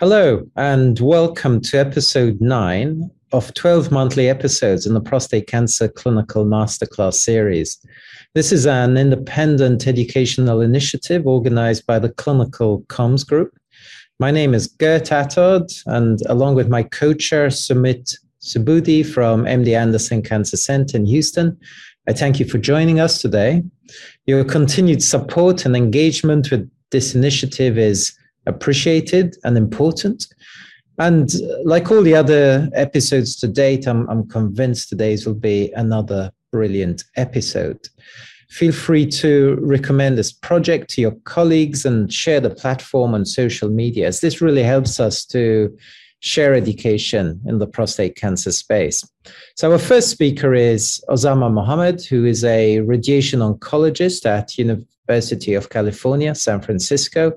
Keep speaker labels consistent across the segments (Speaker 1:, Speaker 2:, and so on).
Speaker 1: Hello, and welcome to episode 9 of 12 monthly episodes in the Prostate Cancer Clinical Masterclass series. This is an independent educational initiative organized by the Clinical Comms Group. My name is Gert Attard, and along with my co-chair, Sumit Subudhi from MD Anderson Cancer Center in Houston, I thank you for joining us today. Your continued support and engagement with this initiative is appreciated and important. And like all the other episodes to date, I'm convinced today's will be another brilliant episode. Feel free to recommend this project to your colleagues and share the platform on social media, as this really helps us to share education in the prostate cancer space. So our first speaker is Osama Mohammed, who is a radiation oncologist at University of California, San Francisco.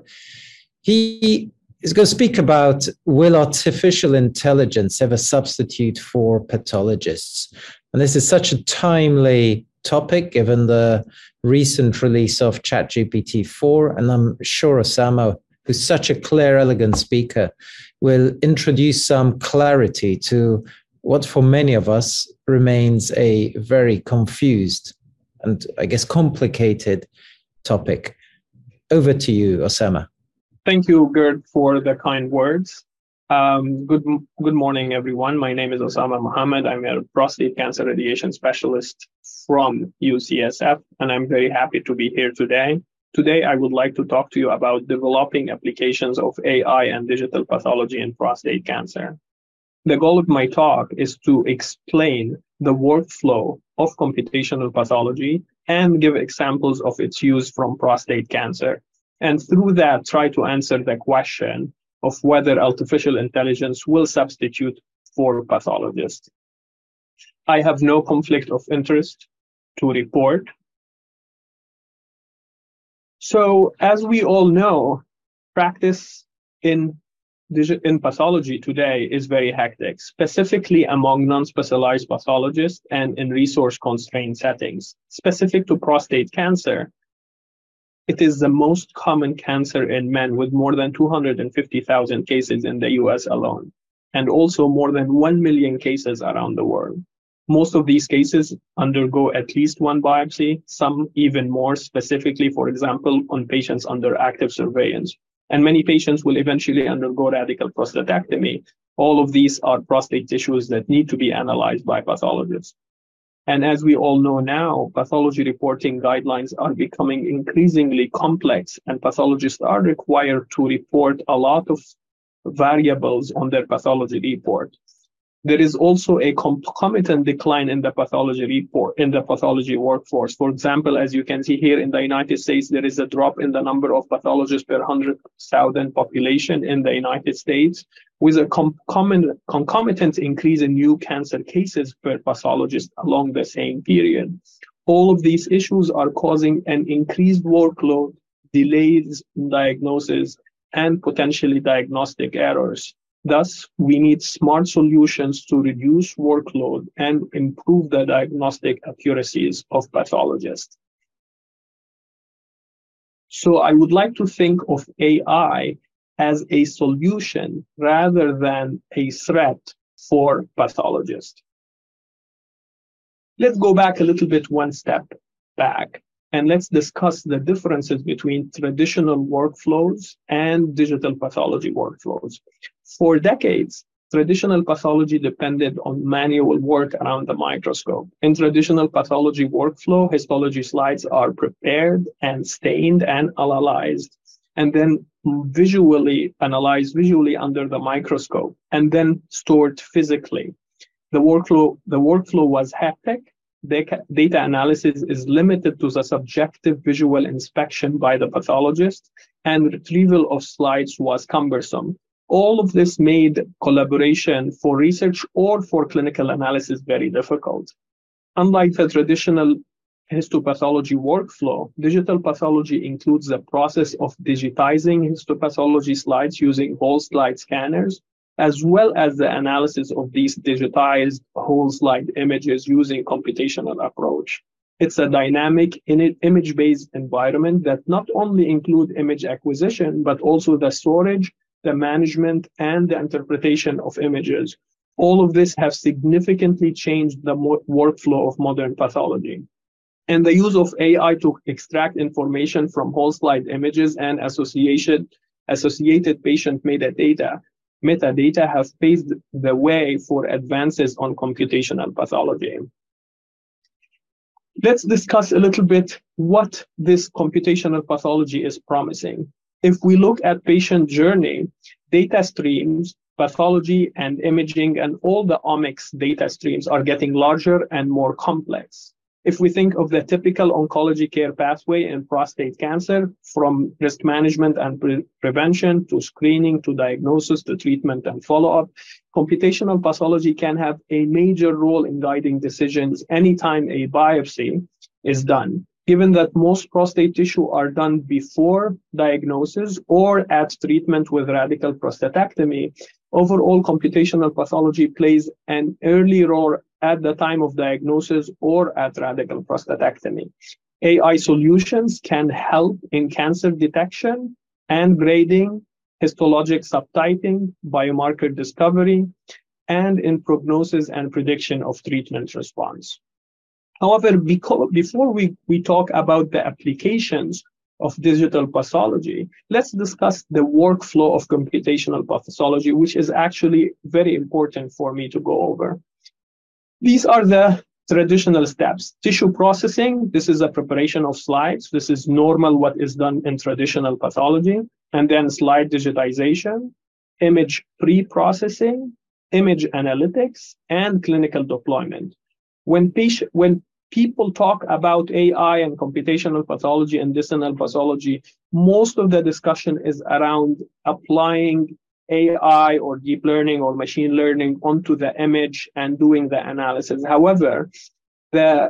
Speaker 1: He is going to speak about, will artificial intelligence ever substitute for pathologists? And this is such a timely topic given the recent release of ChatGPT-4. And I'm sure Osama, who's such a clear, elegant speaker, will introduce some clarity to what for many of us remains a very confused and I guess complicated topic. Over to you, Osama.
Speaker 2: Thank you, Gert, for the kind words. Good morning, everyone. My name is Osama Mohammed. I'm a prostate cancer radiation specialist from UCSF, and I'm very happy to be here today. Today, I would like to talk to you about developing applications of AI and digital pathology in prostate cancer. The goal of my talk is to explain the workflow of computational pathology and give examples of its use from prostate cancer. And through that, try to answer the question of whether artificial intelligence will substitute for pathologists. I have no conflict of interest to report. So, as we all know, practice in pathology today is very hectic, specifically among non-specialized pathologists and in resource-constrained settings. Specific to prostate cancer, it is the most common cancer in men, with more than 250,000 cases in the US alone, and also more than 1 million cases around the world. Most of these cases undergo at least one biopsy, some even more, specifically, for example, on patients under active surveillance. And many patients will eventually undergo radical prostatectomy. All of these are prostate tissues that need to be analyzed by pathologists. And as we all know now, pathology reporting guidelines are becoming increasingly complex, and pathologists are required to report a lot of variables on their pathology report. There is also a concomitant decline in the pathology workforce. For example, as you can see here in the United States, there is a drop in the number of pathologists per 100,000 population in the United States, with a concomitant increase in new cancer cases per pathologist along the same period. All of these issues are causing an increased workload, delays in diagnosis, and potentially diagnostic errors. Thus, we need smart solutions to reduce workload and improve the diagnostic accuracies of pathologists. So I would like to think of AI as a solution rather than a threat for pathologists. Let's go back a little bit, one step back, and let's discuss the differences between traditional workflows and digital pathology workflows. For decades, traditional pathology depended on manual work around the microscope. In traditional pathology workflow, histology slides are prepared and stained and analyzed, and then analyzed visually under the microscope, and then stored physically. The workflow was hectic. Data analysis is limited to the subjective visual inspection by the pathologist, and retrieval of slides was cumbersome. All of this made collaboration for research or for clinical analysis very difficult. Unlike the traditional histopathology workflow, digital pathology includes the process of digitizing histopathology slides using whole slide scanners, as well as the analysis of these digitized whole slide images using computational approach. It's a dynamic image-based environment that not only includes image acquisition, but also the storage, the management, and the interpretation of images. All of this have significantly changed the workflow of modern pathology. And the use of AI to extract information from whole slide images and associated patient metadata have paved the way for advances on computational pathology. Let's discuss a little bit what this computational pathology is promising. If we look at patient journey, data streams, pathology and imaging, and all the omics data streams are getting larger and more complex. If we think of the typical oncology care pathway in prostate cancer, from risk management and prevention to screening to diagnosis to treatment and follow-up, computational pathology can have a major role in guiding decisions anytime a biopsy is done. Given that most prostate tissue are done before diagnosis or at treatment with radical prostatectomy, overall computational pathology plays an early role at the time of diagnosis or at radical prostatectomy. AI solutions can help in cancer detection and grading, histologic subtyping, biomarker discovery, and in prognosis and prediction of treatment response. However, before we talk about the applications of digital pathology, let's discuss the workflow of computational pathology, which is actually very important for me to go over. These are the traditional steps. Tissue processing, this is a preparation of slides. This is normal what is done in traditional pathology. And then slide digitization, image pre-processing, image analytics, and clinical deployment. When people talk about AI and computational pathology and distal pathology, most of the discussion is around applying AI or deep learning or machine learning onto the image and doing the analysis. However, the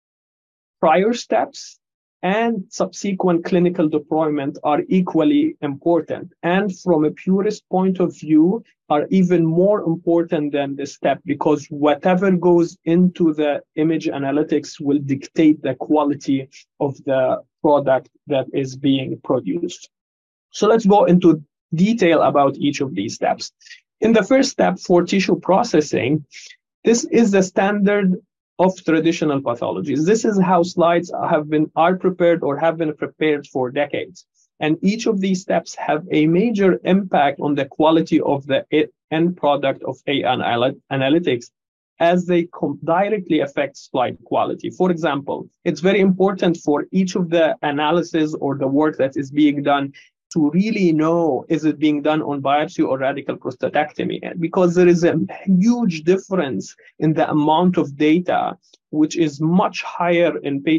Speaker 2: prior steps and subsequent clinical deployment are equally important, and from a purist point of view are even more important than this step, because whatever goes into the image analytics will dictate the quality of the product that is being produced. So let's go into detail about each of these steps. In the first step, for tissue processing, this is the standard of traditional pathologies. This is how slides are prepared or have been prepared for decades. And each of these steps have a major impact on the quality of the end product of AI analytics, as they directly affect slide quality. For example, it's very important for each of the analysis or the work that is being done to really know, is it being done on biopsy or radical prostatectomy? Because there is a huge difference in the amount of data, which is much higher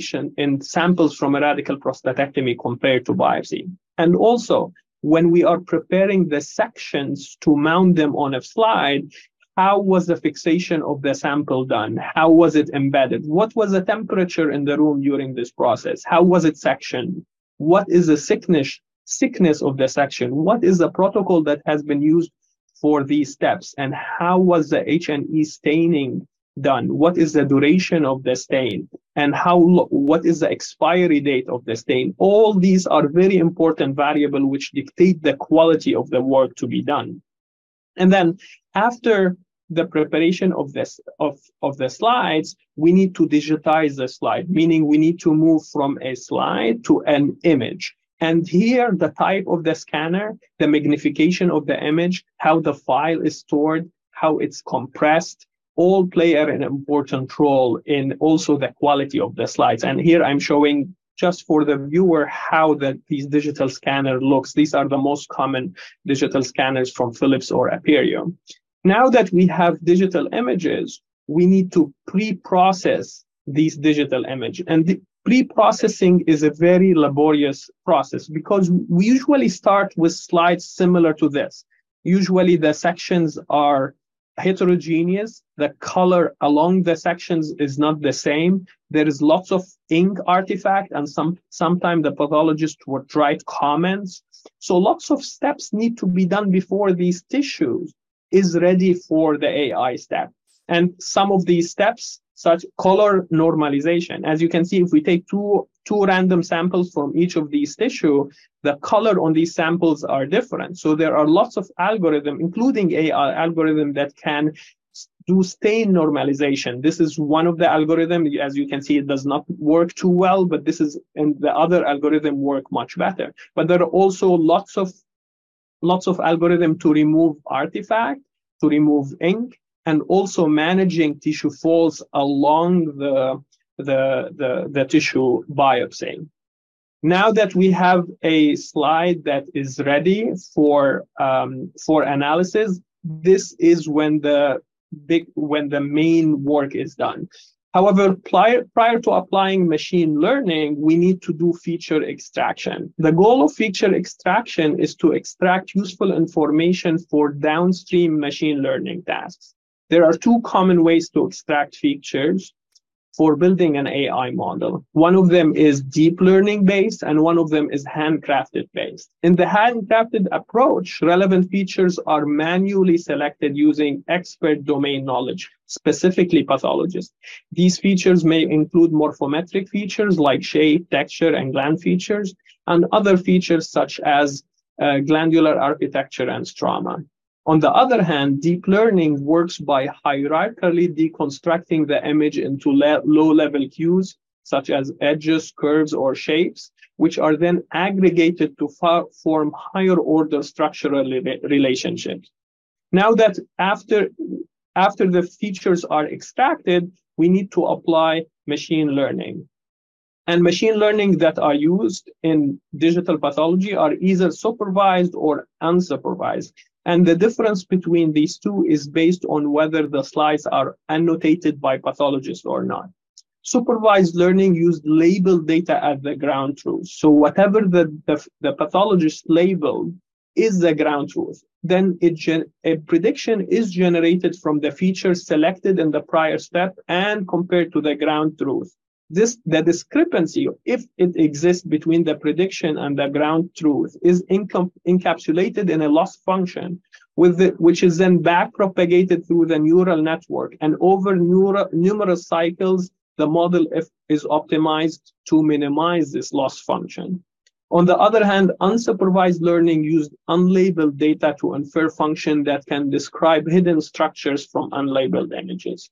Speaker 2: in samples from a radical prostatectomy compared to biopsy. And also, when we are preparing the sections to mount them on a slide, how was the fixation of the sample done? How was it embedded? What was the temperature in the room during this process? How was it sectioned? What is the thickness of the section? What is the protocol that has been used for these steps? And how was the H&E staining done? What is the duration of the stain? And what is the expiry date of the stain? All these are very important variables which dictate the quality of the work to be done. And then after the preparation of the slides, we need to digitize the slide, meaning we need to move from a slide to an image. And here, the type of the scanner, the magnification of the image, how the file is stored, how it's compressed, all play an important role in also the quality of the slides. And here I'm showing just for the viewer how these digital scanner looks. These are the most common digital scanners from Philips or Aperio. Now that we have digital images, we need to pre-process these digital images. And pre-processing is a very laborious process because we usually start with slides similar to this. Usually the sections are heterogeneous. The color along the sections is not the same. There is lots of ink artifact, and sometimes the pathologist would write comments. So lots of steps need to be done before these tissues is ready for the AI step. And some of these steps, such color normalization, as you can see, if we take two random samples from each of these tissue, the color on these samples are different. So there are lots of algorithms, including AI algorithm, that can do stain normalization. This is one of the algorithms. As you can see, it does not work too well, but this is, and the other algorithm work much better. But there are also lots of algorithm to remove artifact, to remove ink, and also managing tissue folds along the tissue biopsy. Now that we have a slide that is ready for analysis, this is when the main work is done. However, prior to applying machine learning, we need to do feature extraction. The goal of feature extraction is to extract useful information for downstream machine learning tasks. There are two common ways to extract features for building an AI model. One of them is deep learning based, and one of them is handcrafted based. In the handcrafted approach, relevant features are manually selected using expert domain knowledge, specifically pathologists. These features may include morphometric features like shape, texture, and gland features, and other features such as glandular architecture and stroma. On the other hand, deep learning works by hierarchically deconstructing the image into low-level cues, such as edges, curves, or shapes, which are then aggregated to form higher-order structural relationships. Now that after the features are extracted, we need to apply machine learning. And machine learning that are used in digital pathology are either supervised or unsupervised. And the difference between these two is based on whether the slides are annotated by pathologists or not. Supervised learning used labeled data as the ground truth. So whatever the pathologist labeled is the ground truth. Then a prediction is generated from the features selected in the prior step and compared to the ground truth. The discrepancy, if it exists between the prediction and the ground truth, is encapsulated in a loss function, which is then back-propagated through the neural network. And over numerous cycles, the model is optimized to minimize this loss function. On the other hand, unsupervised learning used unlabeled data to infer function that can describe hidden structures from unlabeled images.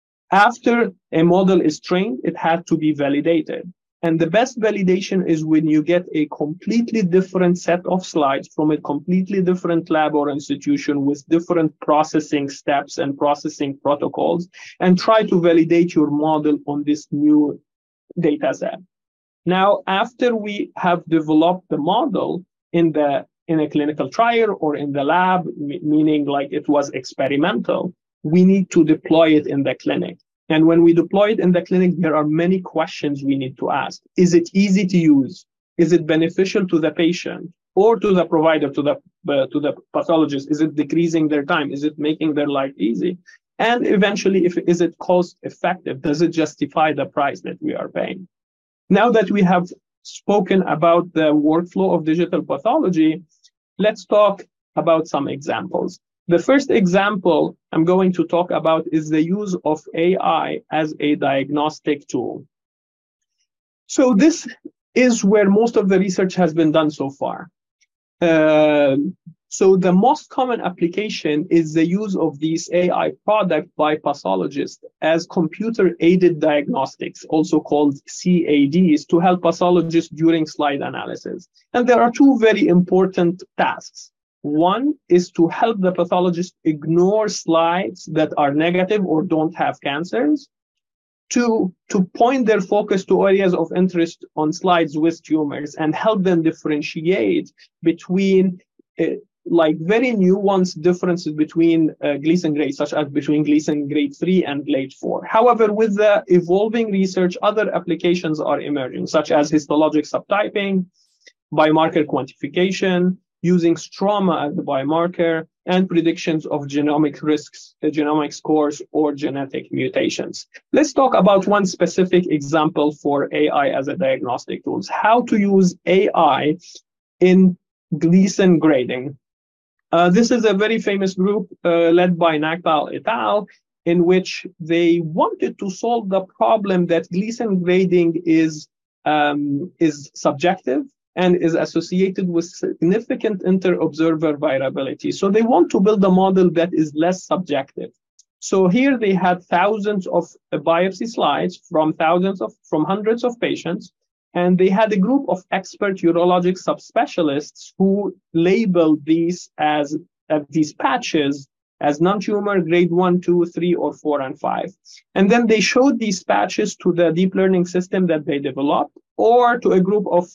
Speaker 2: After a model is trained, it had to be validated. And the best validation is when you get a completely different set of slides from a completely different lab or institution with different processing steps and processing protocols, and try to validate your model on this new data set. Now, after we have developed the model in a clinical trial or in the lab, meaning like it was experimental, we need to deploy it in the clinic. And when we deploy it in the clinic, there are many questions we need to ask. Is it easy to use? Is it beneficial to the patient or to the provider, to the pathologist? Is it decreasing their time? Is it making their life easy? And eventually, is it cost effective? Does it justify the price that we are paying? Now that we have spoken about the workflow of digital pathology, let's talk about some examples. The first example I'm going to talk about is the use of AI as a diagnostic tool. So this is where most of the research has been done so far. So the most common application is the use of these AI products by pathologists as computer-aided diagnostics, also called CADs, to help pathologists during slide analysis. And there are two very important tasks. One is to help the pathologist ignore slides that are negative or don't have cancers, to point their focus to areas of interest on slides with tumors and help them differentiate between like very nuanced differences between Gleason grades, such as between Gleason grade 3 and grade 4. However, with the evolving research, other applications are emerging, such as histologic subtyping, biomarker quantification, using stroma as the biomarker, and predictions of genomic risks, genomic scores, or genetic mutations. Let's talk about one specific example for AI as a diagnostic tool, how to use AI in Gleason grading. This is a very famous group led by Nagpal et al. in which they wanted to solve the problem that Gleason grading is subjective and is associated with significant inter-observer variability. So they want to build a model that is less subjective. So here they had thousands of biopsy slides from hundreds of patients, and they had a group of expert urologic subspecialists who labeled these as these patches as non-tumor grade 1, 2, 3, or 4, and 5. And then they showed these patches to the deep learning system that they developed, or to a group of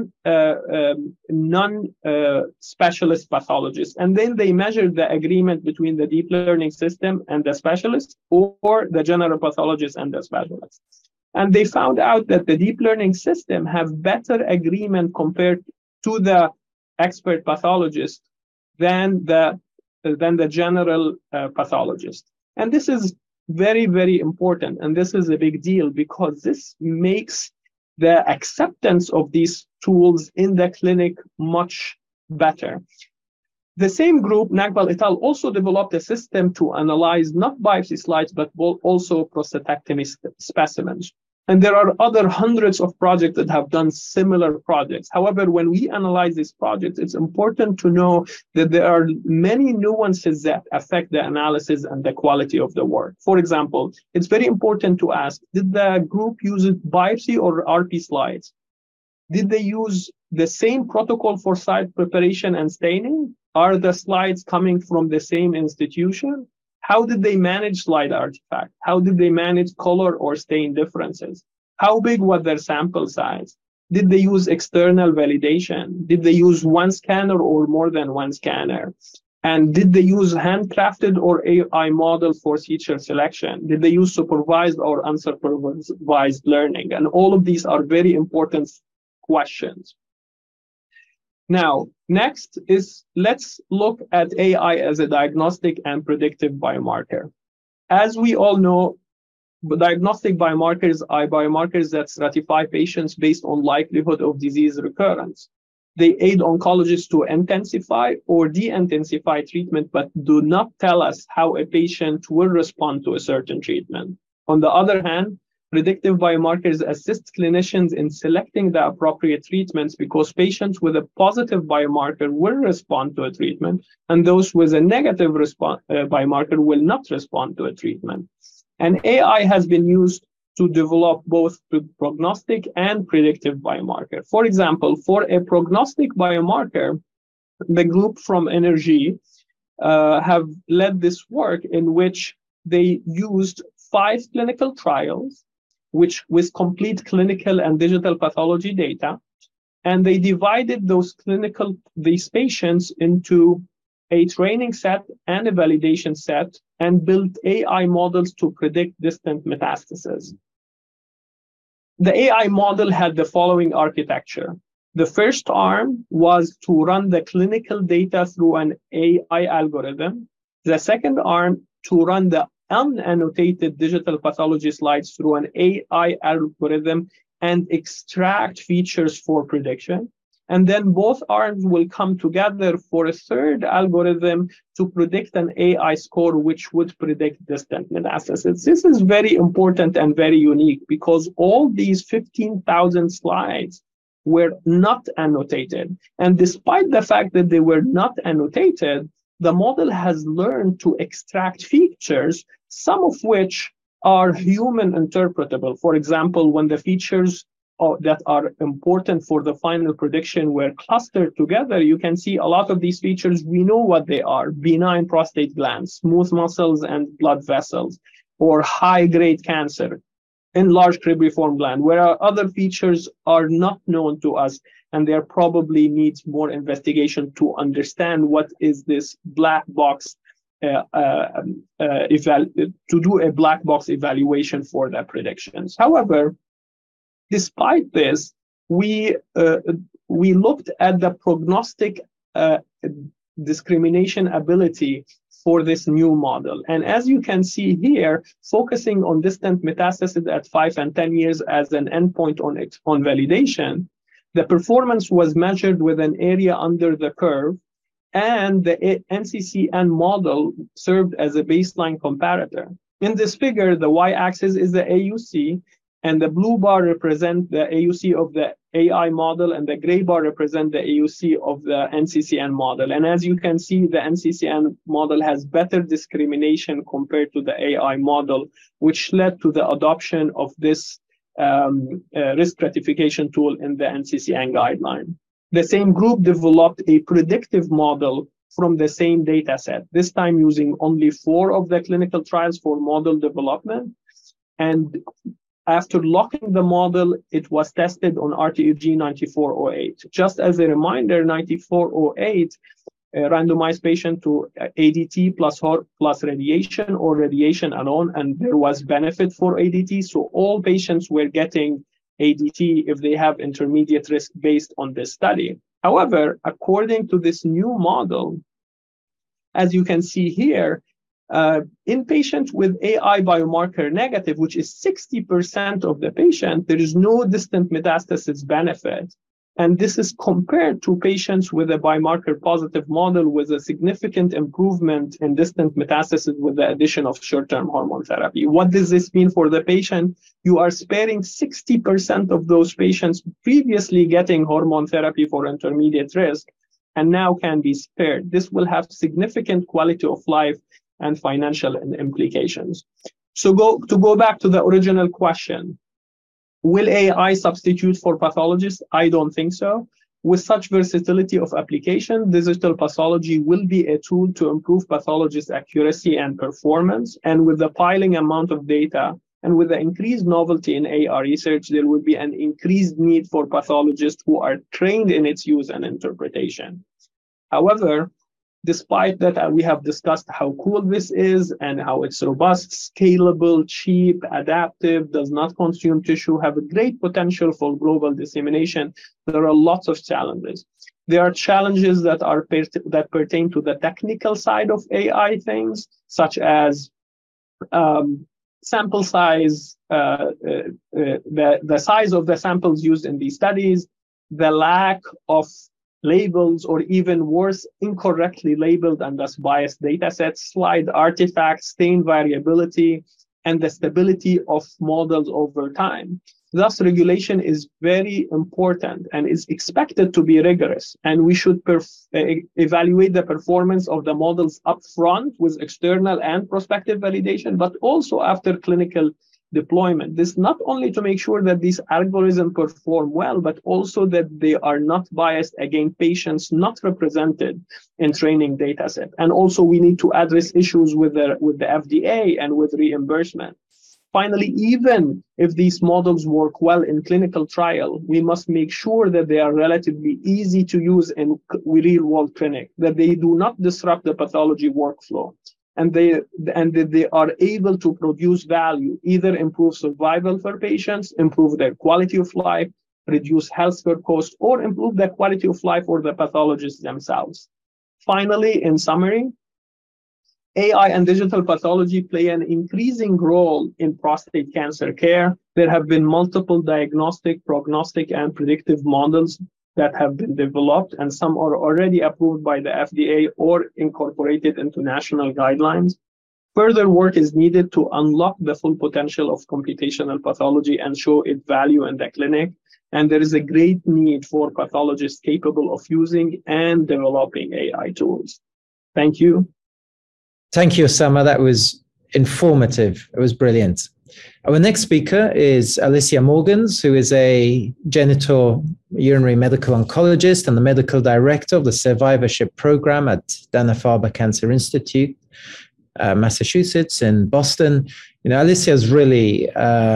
Speaker 2: non-specialist pathologists. And then they measured the agreement between the deep learning system and the specialist, or the general pathologist and the specialist. And they found out that the deep learning system have better agreement compared to the expert pathologist than the general pathologist. And this is very, very important. And this is a big deal because this makes the acceptance of these tools in the clinic much better. The same group, Nagbal et al., also developed a system to analyze not biopsy slides, but also prostatectomy specimens. And there are other hundreds of projects that have done similar projects. However, when we analyze these projects, it's important to know that there are many nuances that affect the analysis and the quality of the work. For example, it's very important to ask, did the group use biopsy or RP slides? Did they use the same protocol for site preparation and staining? Are the slides coming from the same institution? How did they manage slide artifact? How did they manage color or stain differences? How big was their sample size? Did they use external validation? Did they use one scanner or more than one scanner? And did they use handcrafted or AI model for feature selection? Did they use supervised or unsupervised learning? And all of these are very important questions. Now, next is let's look at AI as a diagnostic and predictive biomarker. As we all know, diagnostic biomarkers are biomarkers that stratify patients based on likelihood of disease recurrence. They aid oncologists to intensify or de-intensify treatment, but do not tell us how a patient will respond to a certain treatment. On the other hand, predictive biomarkers assist clinicians in selecting the appropriate treatments because patients with a positive biomarker will respond to a treatment, and those with a negative biomarker will not respond to a treatment. And AI has been used to develop both prognostic and predictive biomarker. For example, for a prognostic biomarker, the group from NRG have led this work in which they used 5 clinical trials with complete clinical and digital pathology data. And they divided these patients into a training set and a validation set and built AI models to predict distant metastases. The AI model had the following architecture. The first arm was to run the clinical data through an AI algorithm. The second arm to run the unannotated digital pathology slides through an AI algorithm and extract features for prediction. And then both arms will come together for a third algorithm to predict an AI score, which would predict distant metastasis. This is very important and very unique because all these 15,000 slides were not annotated. And despite the fact that they were not annotated, the model has learned to extract features, some of which are human interpretable. For example, when the features that are important for the final prediction were clustered together, you can see a lot of these features, we know what they are: benign prostate glands, smooth muscles and blood vessels, or high-grade cancer, enlarged cribriform gland, where other features are not known to us, and there probably needs more investigation to understand what is this black box, to do a black box evaluation for the predictions. However, despite this, we looked at the prognostic discrimination ability for this new model. And as you can see here, focusing on distant metastasis at 5 and 10 years as an endpoint on validation, the performance was measured with an area under the curve, and the NCCN model served as a baseline comparator. In this figure, the y-axis is the AUC, and the blue bar represent the AUC of the AI model, and the gray bar represent the AUC of the NCCN model. And as you can see, the NCCN model has better discrimination compared to the AI model, which led to the adoption of this risk stratification tool in the NCCN guideline. The same group developed a predictive model from the same data set, this time using only 4 of the clinical trials for model development. And after locking the model, it was tested on RTEG 9408. Just as a reminder, 9408 randomized patient to ADT plus radiation or radiation alone, and there was benefit for ADT. So all patients were getting ADT if they have intermediate risk based on this study. However, according to this new model, as you can see here, in patients with AI biomarker negative, which is 60% of the patient, there is no distant metastasis benefit. And this is compared to patients with a biomarker positive model with a significant improvement in distant metastasis with the addition of short-term hormone therapy. What does this mean for the patient? You are sparing 60% of those patients previously getting hormone therapy for intermediate risk and now can be spared. This will have significant quality of life and financial implications. So to go back to the original question, will AI substitute for pathologists? I don't think so. With such versatility of application, digital pathology will be a tool to improve pathologist accuracy and performance. And with the piling amount of data and with the increased novelty in AI research, there will be an increased need for pathologists who are trained in its use and interpretation. However, despite that, we have discussed how cool this is and how it's robust, scalable, cheap, adaptive, does not consume tissue, have a great potential for global dissemination. There are lots of challenges. There are challenges that pertain to the technical side of AI things, such as sample size, the size of the samples used in these studies, the lack of labels, or even worse, incorrectly labeled and thus biased data sets, slide artifacts, stain variability, and the stability of models over time. Thus, regulation is very important and is expected to be rigorous, and we should evaluate the performance of the models upfront with external and prospective validation, but also after clinical deployment. This not only to make sure that these algorithms perform well, but also that they are not biased against patients not represented in training data set. And also we need to address issues with the FDA and with reimbursement. Finally, even if these models work well in clinical trial, we must make sure that they are relatively easy to use in real-world clinic, that they do not disrupt the pathology workflow, and that they are able to produce value, either improve survival for patients, improve their quality of life, reduce healthcare costs, or improve the quality of life for the pathologists themselves. Finally, in summary, AI and digital pathology play an increasing role in prostate cancer care. There have been multiple diagnostic, prognostic, and predictive models that have been developed, and some are already approved by the FDA or incorporated into national guidelines. Further work is needed to unlock the full potential of computational pathology and show its value in the clinic. And there is a great need for pathologists capable of using and developing AI tools. Thank you.
Speaker 1: Thank you, Osama. That was informative. It was brilliant. Our next speaker is Alicia Morgans, who is a genitourinary medical oncologist and the medical director of the survivorship program at Dana-Farber Cancer Institute, Massachusetts in Boston. You know, Alicia is really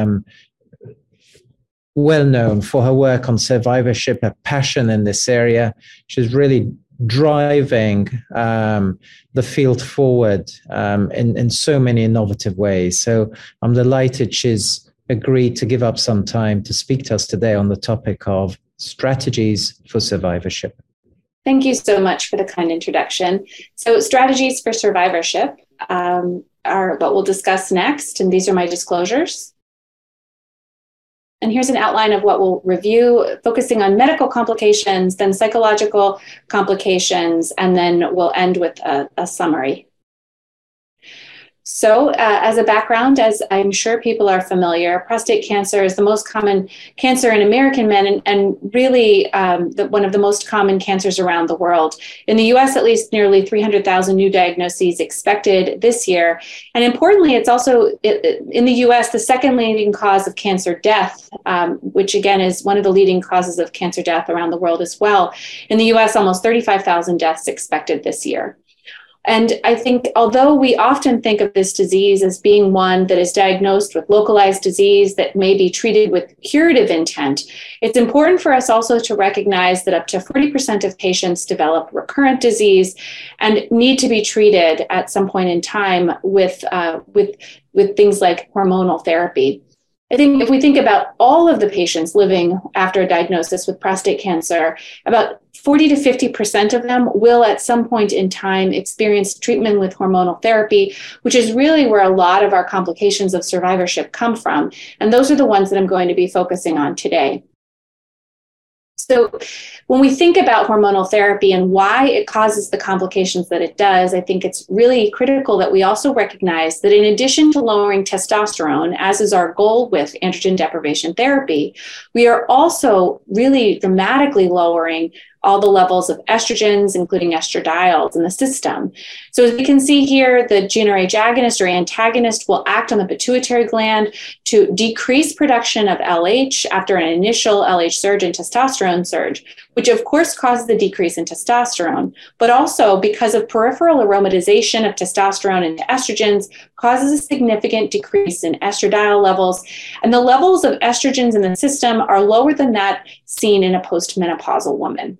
Speaker 1: well known for her work on survivorship, her passion in this area. She's really driving the field forward in so many innovative ways. So I'm delighted she's agreed to give up some time to speak to us today on the topic of strategies for survivorship.
Speaker 3: Thank you so much for the kind introduction. So strategies for survivorship are what we'll discuss next, and these are my disclosures. And here's an outline of what we'll review, focusing on medical complications, then psychological complications, and then we'll end with a summary. So as a background, as I'm sure people are familiar, prostate cancer is the most common cancer in American men and really one of the most common cancers around the world. In the US, at least nearly 300,000 new diagnoses expected this year. And importantly, it's also in the US, the second leading cause of cancer death, which again is one of the leading causes of cancer death around the world as well. In the US, almost 35,000 deaths expected this year. And I think although we often think of this disease as being one that is diagnosed with localized disease that may be treated with curative intent, it's important for us also to recognize that up to 40% of patients develop recurrent disease and need to be treated at some point in time with things like hormonal therapy. I think if we think about all of the patients living after a diagnosis with prostate cancer, about 40 to 50% of them will at some point in time experience treatment with hormonal therapy, which is really where a lot of our complications of survivorship come from. And those are the ones that I'm going to be focusing on today. So when we think about hormonal therapy and why it causes the complications that it does, I think it's really critical that we also recognize that in addition to lowering testosterone, as is our goal with androgen deprivation therapy, we are also really dramatically lowering all the levels of estrogens, including estradiols in the system. So as we can see here, the GnRH agonist or antagonist will act on the pituitary gland to decrease production of LH after an initial LH surge and testosterone surge, which of course causes the decrease in testosterone, but also because of peripheral aromatization of testosterone into estrogens causes a significant decrease in estradiol levels. And the levels of estrogens in the system are lower than that seen in a postmenopausal woman.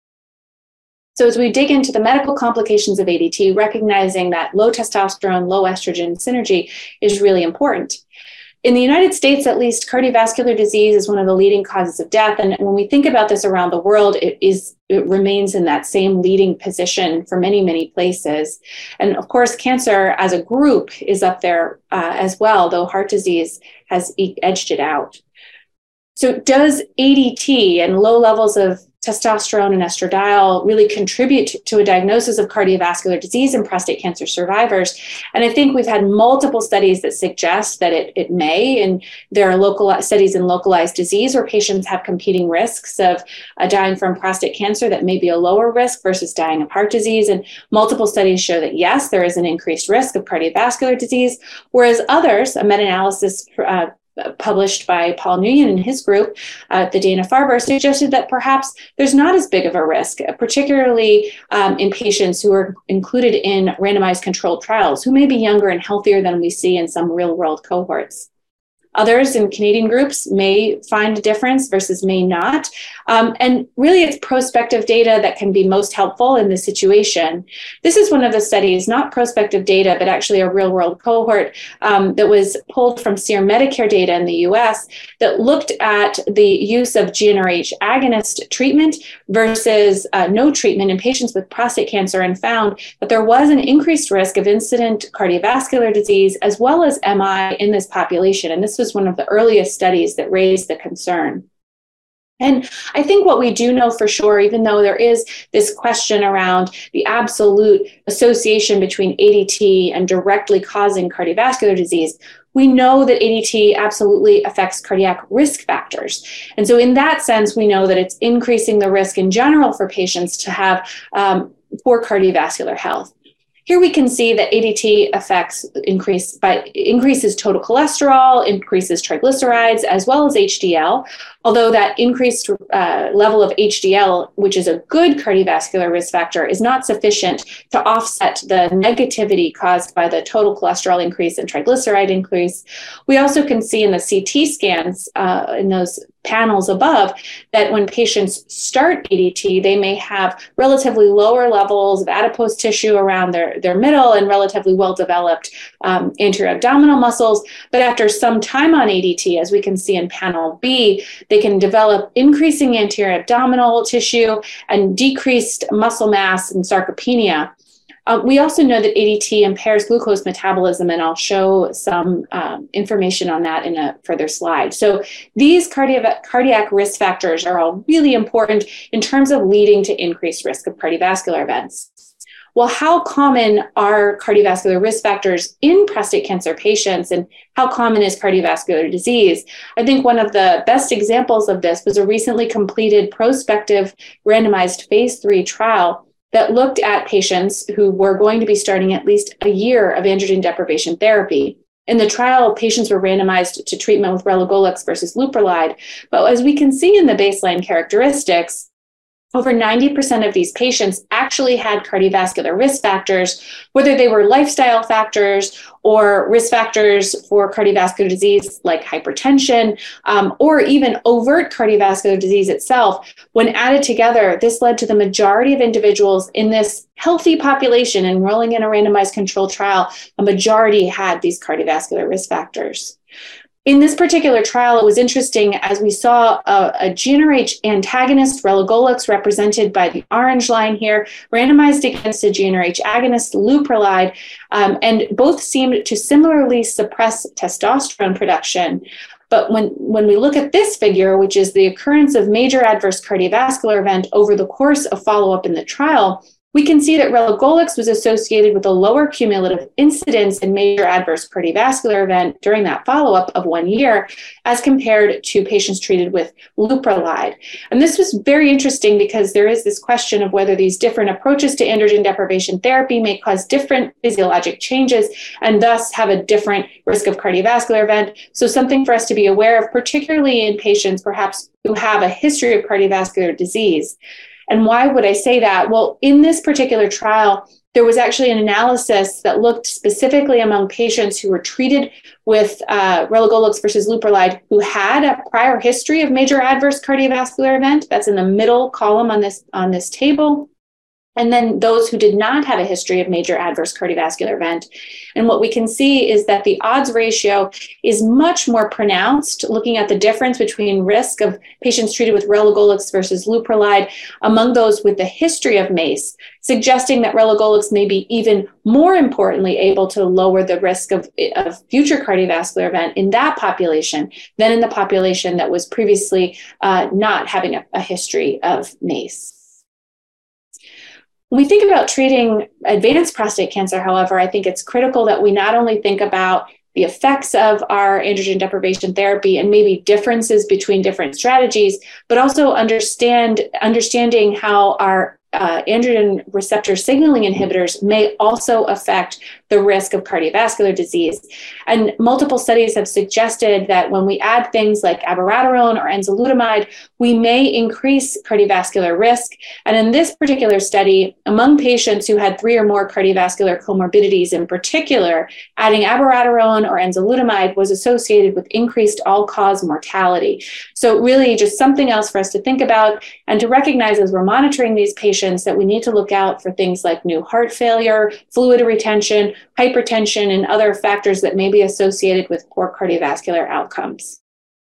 Speaker 3: So as we dig into the medical complications of ADT, recognizing that low testosterone, low estrogen synergy is really important. In the United States, at least, cardiovascular disease is one of the leading causes of death. And when we think about this around the world, it remains in that same leading position for many, many places. And of course, cancer as a group is up there as well, though heart disease has edged it out. So does ADT and low levels of testosterone and estradiol really contribute to a diagnosis of cardiovascular disease in prostate cancer survivors? And I think we've had multiple studies that suggest that it may, and there are studies in localized disease where patients have competing risks of dying from prostate cancer that may be a lower risk versus dying of heart disease. And multiple studies show that yes, there is an increased risk of cardiovascular disease, whereas others, a meta-analysis published by Paul Nguyen and his group at the Dana-Farber, suggested that perhaps there's not as big of a risk, particularly in patients who are included in randomized controlled trials, who may be younger and healthier than we see in some real-world cohorts. Others in Canadian groups may find a difference versus may not. And really, it's prospective data that can be most helpful in this situation. This is one of the studies, not prospective data, but actually a real-world cohort that was pulled from SEER Medicare data in the US that looked at the use of GnRH agonist treatment versus no treatment in patients with prostate cancer and found that there was an increased risk of incident cardiovascular disease as well as MI in this population. And this was one of the earliest studies that raised the concern. And I think what we do know for sure, even though there is this question around the absolute association between ADT and directly causing cardiovascular disease, we know that ADT absolutely affects cardiac risk factors. And so in that sense, we know that it's increasing the risk in general for patients to have poor cardiovascular health. Here we can see that ADT increases total cholesterol, increases triglycerides, as well as HDL, although that increased level of HDL, which is a good cardiovascular risk factor, is not sufficient to offset the negativity caused by the total cholesterol increase and triglyceride increase. We also can see in the CT scans in those panels above that when patients start ADT, they may have relatively lower levels of adipose tissue around their middle and relatively well-developed anterior abdominal muscles. But after some time on ADT, as we can see in panel B, they can develop increasing anterior abdominal tissue and decreased muscle mass and sarcopenia. We also know that ADT impairs glucose metabolism, and I'll show some information on that in a further slide. So these cardiac risk factors are all really important in terms of leading to increased risk of cardiovascular events. well, how common are cardiovascular risk factors in prostate cancer patients, and how common is cardiovascular disease? I think one of the best examples of this was a recently completed prospective randomized phase 3 trial that looked at patients who were going to be starting at least a year of androgen deprivation therapy. In the trial, patients were randomized to treatment with relugolix versus leuprolide. But as we can see in the baseline characteristics, over 90% of these patients actually had cardiovascular risk factors, whether they were lifestyle factors or risk factors for cardiovascular disease like hypertension, or even overt cardiovascular disease itself. When added together, this led to the majority of individuals in this healthy population enrolling in a randomized controlled trial. A majority had these cardiovascular risk factors. In this particular trial, it was interesting as we saw a GnRH antagonist, relugolix, represented by the orange line here, randomized against a GnRH agonist, leuprolide, and both seemed to similarly suppress testosterone production. But when we look at this figure, which is the occurrence of major adverse cardiovascular event over the course of follow-up in the trial, we can see that relugolix was associated with a lower cumulative incidence in major adverse cardiovascular event during that follow-up of 1 year as compared to patients treated with leuprolide. And this was very interesting because there is this question of whether these different approaches to androgen deprivation therapy may cause different physiologic changes and thus have a different risk of cardiovascular event. So something for us to be aware of, particularly in patients perhaps who have a history of cardiovascular disease. And why would I say that? Well, in this particular trial, there was actually an analysis that looked specifically among patients who were treated with relugolix versus leuprolide who had a prior history of major adverse cardiovascular event. That's in the middle column on this table. And then those who did not have a history of major adverse cardiovascular event. And what we can see is that the odds ratio is much more pronounced, looking at the difference between risk of patients treated with relugolix versus leuprolide among those with the history of MACE, suggesting that relugolix may be even more importantly able to lower the risk of future cardiovascular event in that population than in the population that was previously not having a history of MACE. When we think about treating advanced prostate cancer, however, I think it's critical that we not only think about the effects of our androgen deprivation therapy and maybe differences between different strategies, but also understanding how our androgen receptor signaling inhibitors may also affect the risk of cardiovascular disease. And multiple studies have suggested that when we add things like abiraterone or enzalutamide, we may increase cardiovascular risk. And in this particular study, among patients who had 3 or more cardiovascular comorbidities in particular, adding abiraterone or enzalutamide was associated with increased all-cause mortality. So really just something else for us to think about and to recognize as we're monitoring these patients that we need to look out for things like new heart failure, fluid retention, hypertension, and other factors that may be associated with poor cardiovascular outcomes.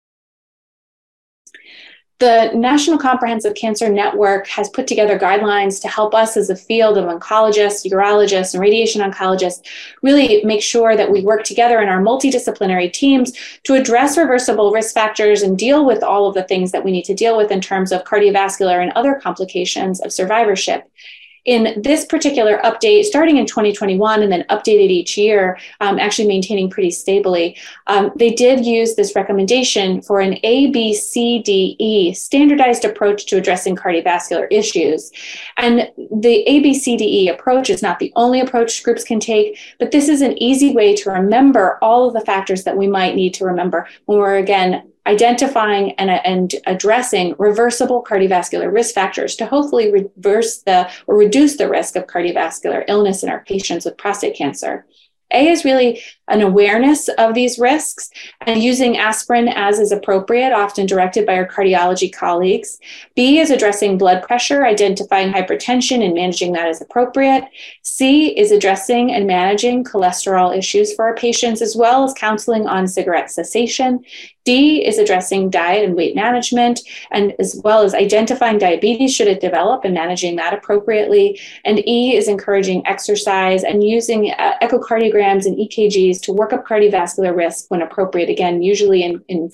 Speaker 3: The National Comprehensive Cancer Network has put together guidelines to help us as a field of oncologists, urologists, and radiation oncologists really make sure that we work together in our multidisciplinary teams to address reversible risk factors and deal with all of the things that we need to deal with in terms of cardiovascular and other complications of survivorship. In this particular update, starting in 2021 and then updated each year, actually maintaining pretty stably, they did use this recommendation for an ABCDE standardized approach to addressing cardiovascular issues. And the ABCDE approach is not the only approach groups can take, but this is an easy way to remember all of the factors that we might need to remember when we're, again, identifying and addressing reversible cardiovascular risk factors to hopefully reduce the risk of cardiovascular illness in our patients with prostate cancer. A is really an awareness of these risks and using aspirin as is appropriate, often directed by our cardiology colleagues. B is addressing blood pressure, identifying hypertension and managing that as appropriate. C is addressing and managing cholesterol issues for our patients, as well as counseling on cigarette cessation. D is addressing diet and weight management, and as well as identifying diabetes should it develop and managing that appropriately. And E is encouraging exercise and using echocardiograms and EKGs to work up cardiovascular risk when appropriate, again, usually in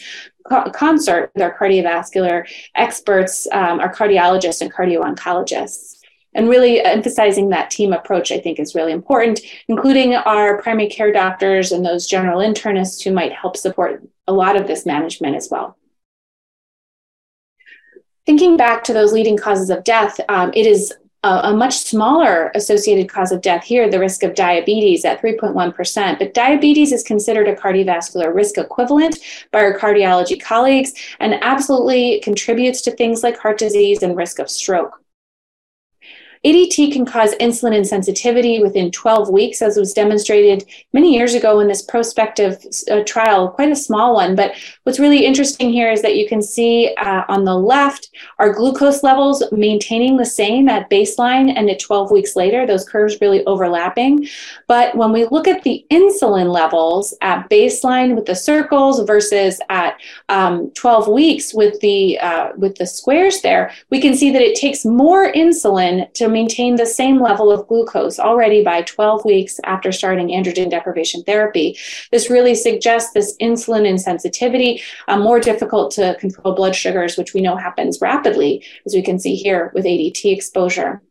Speaker 3: concert with our cardiovascular experts, our cardiologists and cardio-oncologists. And really emphasizing that team approach, I think, is really important, including our primary care doctors and those general internists who might help support a lot of this management as well. Thinking back to those leading causes of death, it is a much smaller associated cause of death here, the risk of diabetes at 3.1%. But diabetes is considered a cardiovascular risk equivalent by our cardiology colleagues and absolutely contributes to things like heart disease and risk of stroke. ADT can cause insulin insensitivity within 12 weeks, as was demonstrated many years ago in this prospective trial, quite a small one. But what's really interesting here is that you can see on the left our glucose levels maintaining the same at baseline and at 12 weeks later, those curves really overlapping. But when we look at the insulin levels at baseline with the circles versus at 12 weeks with the squares there, we can see that it takes more insulin to maintain the same level of glucose already by 12 weeks after starting androgen deprivation therapy. This really suggests this insulin insensitivity, more difficult to control blood sugars, which we know happens rapidly, as we can see here with ADT exposure.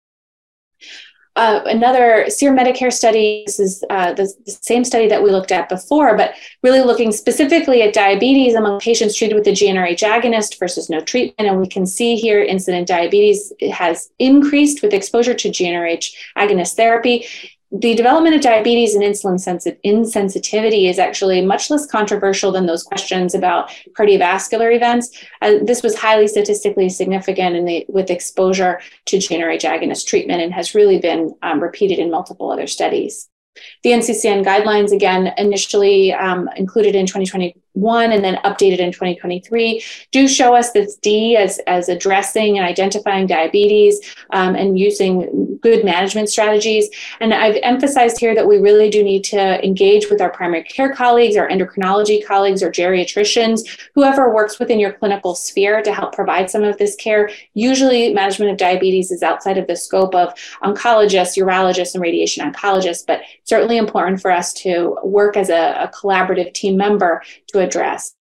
Speaker 3: Another Seer Medicare study, this is the same study that we looked at before, but really looking specifically at diabetes among patients treated with the GnRH agonist versus no treatment. And we can see here incident diabetes has increased with exposure to GnRH agonist therapy. The development of diabetes and insulin insensitivity is actually much less controversial than those questions about cardiovascular events. This was highly statistically significant with exposure to GnRH agonist treatment and has really been repeated in multiple other studies. The NCCN guidelines, again, initially included in 2021 and then updated in 2023, do show us this D as addressing and identifying diabetes and using good management strategies. And I've emphasized here that we really do need to engage with our primary care colleagues, our endocrinology colleagues, or geriatricians, whoever works within your clinical sphere to help provide some of this care. Usually management of diabetes is outside of the scope of oncologists, urologists, and radiation oncologists, but certainly important for us to work as a collaborative team member to address.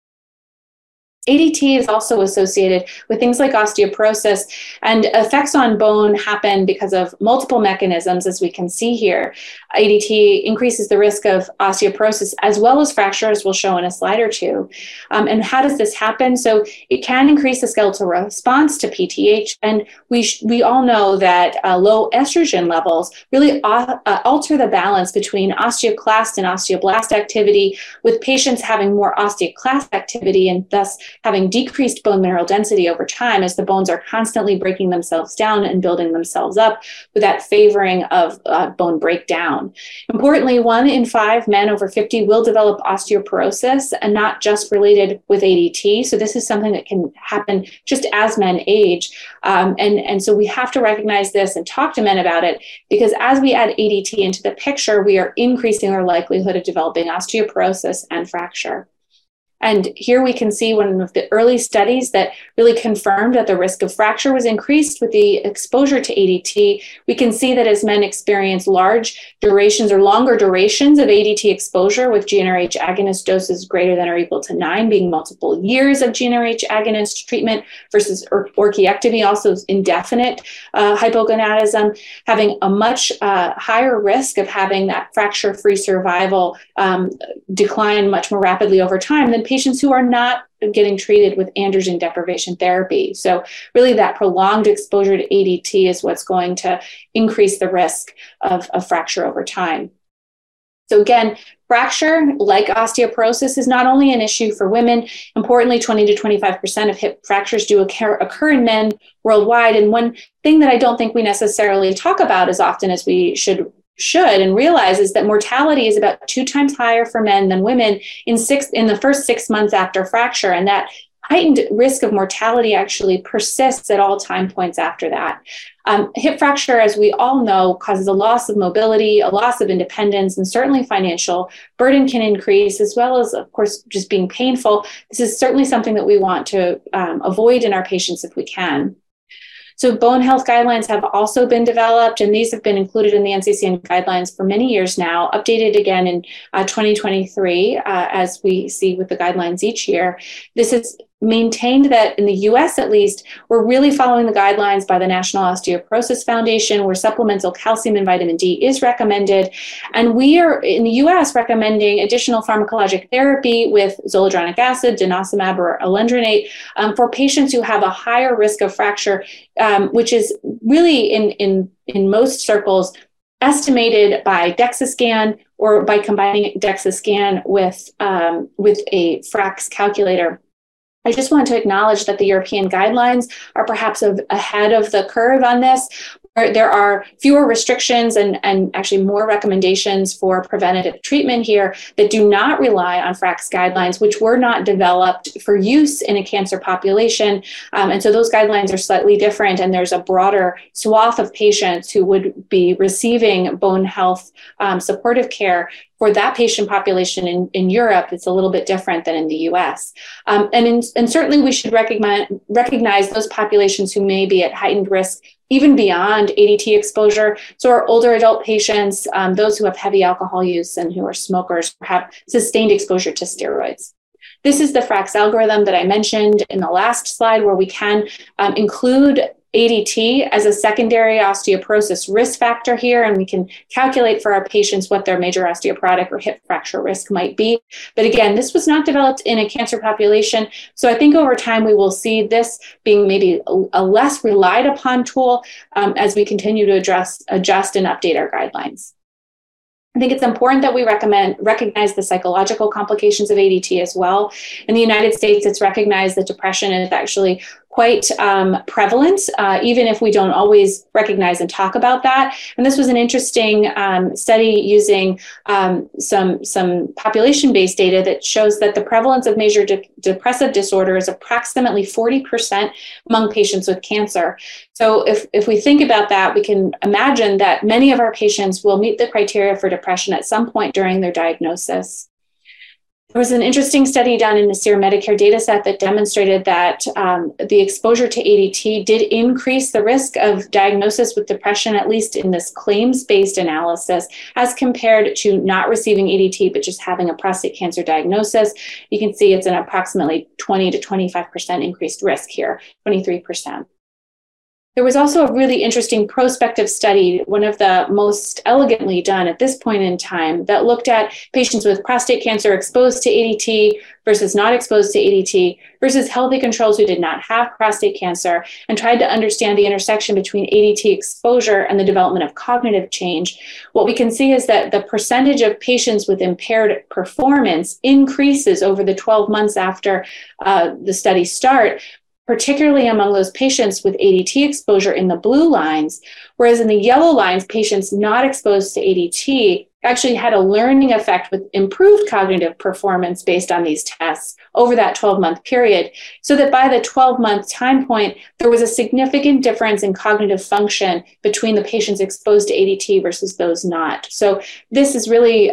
Speaker 3: ADT is also associated with things like osteoporosis, and effects on bone happen because of multiple mechanisms, as we can see here. ADT increases the risk of osteoporosis as well as fracture, as we'll show in a slide or two. And how does this happen? So it can increase the skeletal response to PTH, and we all know that low estrogen levels really alter the balance between osteoclast and osteoblast activity, with patients having more osteoclast activity and thus having decreased bone mineral density over time as the bones are constantly breaking themselves down and building themselves up, with that favoring of bone breakdown. Importantly, 1 in 5 men over 50 will develop osteoporosis, and not just related with ADT. So this is something that can happen just as men age. And so we have to recognize this and talk to men about it, because as we add ADT into the picture, we are increasing our likelihood of developing osteoporosis and fracture. And here we can see one of the early studies that really confirmed that the risk of fracture was increased with the exposure to ADT. We can see that as men experience large durations or longer durations of ADT exposure with GnRH agonist doses greater than or equal to 9, being multiple years of GnRH agonist treatment versus orchiectomy, also indefinite hypogonadism, having a much higher risk of having that fracture-free survival decline much more rapidly over time than patients who are not getting treated with androgen deprivation therapy. So really that prolonged exposure to ADT is what's going to increase the risk of fracture over time. So again, fracture, like osteoporosis, is not only an issue for women. Importantly, 20 to 25% of hip fractures do occur in men worldwide. And one thing that I don't think we necessarily talk about as often as we should and realize is that mortality is about 2 times higher for men than women in the first 6 months after fracture. And that heightened risk of mortality actually persists at all time points after that. Hip fracture, as we all know, causes a loss of mobility, a loss of independence, and certainly financial burden can increase, as well as, of course, just being painful. This is certainly something that we want to avoid in our patients if we can. So bone health guidelines have also been developed, and these have been included in the NCCN guidelines for many years now, updated again in 2023, as we see with the guidelines each year. This is maintained that in the US at least, we're really following the guidelines by the National Osteoporosis Foundation, where supplemental calcium and vitamin D is recommended. And we are in the US recommending additional pharmacologic therapy with zoledronic acid, denosumab, or alendronate for patients who have a higher risk of fracture, which is really in most circles estimated by DEXA scan or by combining DEXA scan with a FRAX calculator. I just want to acknowledge that the European guidelines are perhaps ahead of the curve on this. There are fewer restrictions and actually more recommendations for preventative treatment here that do not rely on FRAX guidelines, which were not developed for use in a cancer population. And so those guidelines are slightly different, and there's a broader swath of patients who would be receiving bone health supportive care. For that patient population in Europe, it's a little bit different than in the US. And certainly we should recognize those populations who may be at heightened risk even beyond ADT exposure. So our older adult patients, those who have heavy alcohol use and who are smokers, or have sustained exposure to steroids. This is the FRAX algorithm that I mentioned in the last slide, where we can include ADT as a secondary osteoporosis risk factor here, and we can calculate for our patients what their major osteoporotic or hip fracture risk might be. But again, this was not developed in a cancer population, so I think over time we will see this being maybe a less relied upon tool as we continue to adjust and update our guidelines. I think it's important that we recognize the psychological complications of ADT as well. In the United States, it's recognized that depression is actually quite prevalent, even if we don't always recognize and talk about that. And this was an interesting study using some population-based data that shows that the prevalence of major depressive disorder is approximately 40% among patients with cancer. So if we think about that, we can imagine that many of our patients will meet the criteria for depression at some point during their diagnosis. There was an interesting study done in the SEER Medicare dataset that demonstrated that the exposure to ADT did increase the risk of diagnosis with depression, at least in this claims-based analysis, as compared to not receiving ADT, but just having a prostate cancer diagnosis. You can see it's an approximately 20 to 25% increased risk here, 23%. There was also a really interesting prospective study, one of the most elegantly done at this point in time, that looked at patients with prostate cancer exposed to ADT versus not exposed to ADT versus healthy controls who did not have prostate cancer, and tried to understand the intersection between ADT exposure and the development of cognitive change. What we can see is that the percentage of patients with impaired performance increases over the 12 months after the study start, particularly among those patients with ADT exposure in the blue lines, whereas in the yellow lines, patients not exposed to ADT actually had a learning effect with improved cognitive performance based on these tests over that 12-month period, so that by the 12-month time point, there was a significant difference in cognitive function between the patients exposed to ADT versus those not. So this is really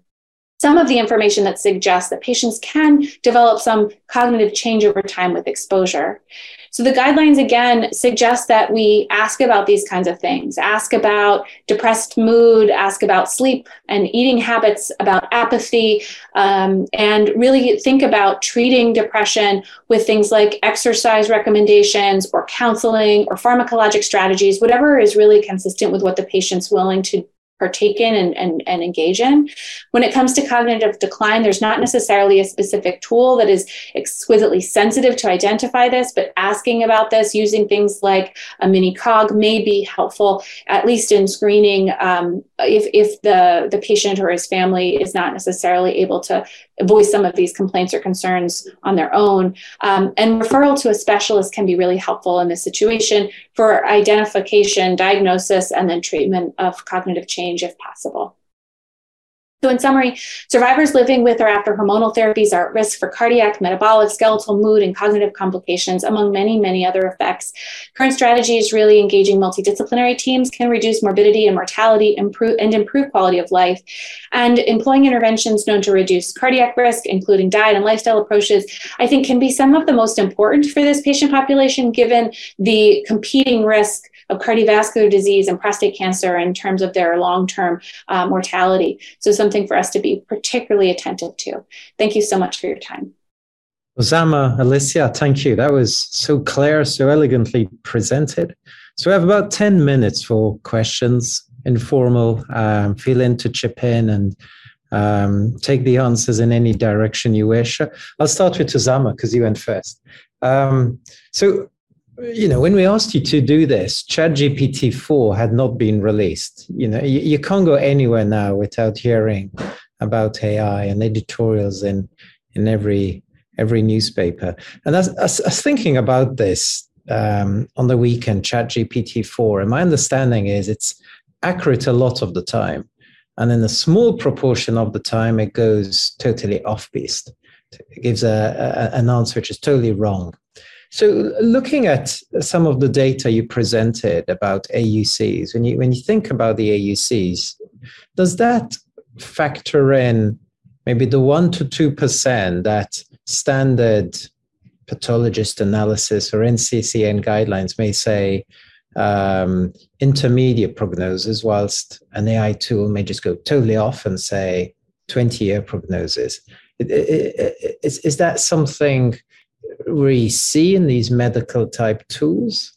Speaker 3: some of the information that suggests that patients can develop some cognitive change over time with exposure. So the guidelines, again, suggest that we ask about these kinds of things. Ask about depressed mood, ask about sleep and eating habits, about apathy, and really think about treating depression with things like exercise recommendations or counseling or pharmacologic strategies, whatever is really consistent with what the patient's willing to partake in and engage in. When it comes to cognitive decline, there's not necessarily a specific tool that is exquisitely sensitive to identify this, but asking about this using things like a mini cog may be helpful, at least in screening if the patient or his family is not necessarily able to voice some of these complaints or concerns on their own. And referral to a specialist can be really helpful in this situation for identification, diagnosis, and then treatment of cognitive change if possible. So in summary, survivors living with or after hormonal therapies are at risk for cardiac, metabolic, skeletal, mood, and cognitive complications, among many, many other effects. Current strategies really engaging multidisciplinary teams can reduce morbidity and mortality, improve quality of life. And employing interventions known to reduce cardiac risk, including diet and lifestyle approaches, I think can be some of the most important for this patient population, given the competing risk of cardiovascular disease and prostate cancer in terms of their long-term mortality. So something for us to be particularly attentive to. Thank you so much for your time.
Speaker 1: Osama, Alicia, thank you. That was so clear, so elegantly presented. So we have about 10 minutes for questions, informal. Feel in to chip in and take the answers in any direction you wish. I'll start with Osama because you went first. So, when we asked you to do this, ChatGPT-4 had not been released. You can't go anywhere now without hearing about AI and editorials in every newspaper. And I was thinking about this on the weekend, ChatGPT-4, and my understanding is it's accurate a lot of the time. And in a small proportion of the time, it goes totally off-piste. It gives an answer which is totally wrong. So looking at some of the data you presented about AUCs, when you think about the AUCs, does that factor in maybe the 1% to 2% that standard pathologist analysis or NCCN guidelines may say intermediate prognosis, whilst an AI tool may just go totally off and say 20-year prognosis? Is that something we see in these medical type tools?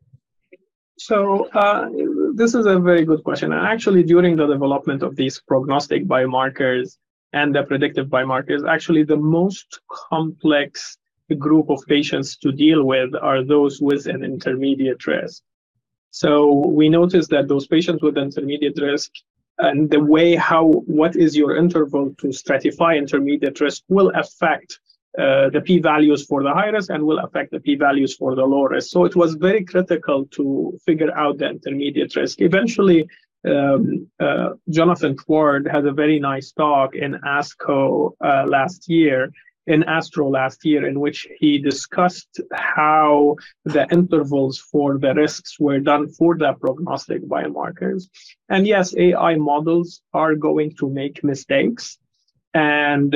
Speaker 2: So this is a very good question. And actually, during the development of these prognostic biomarkers and the predictive biomarkers, actually the most complex group of patients to deal with are those with an intermediate risk. So we noticed that those patients with intermediate risk and the way what is your interval to stratify intermediate risk will affect the p-values for the high risk and will affect the p-values for the low risk. So it was very critical to figure out the intermediate risk. Eventually, Jonathan Tward had a very nice talk in ASTRO last year, in which he discussed how the intervals for the risks were done for the prognostic biomarkers. And yes, AI models are going to make mistakes. And,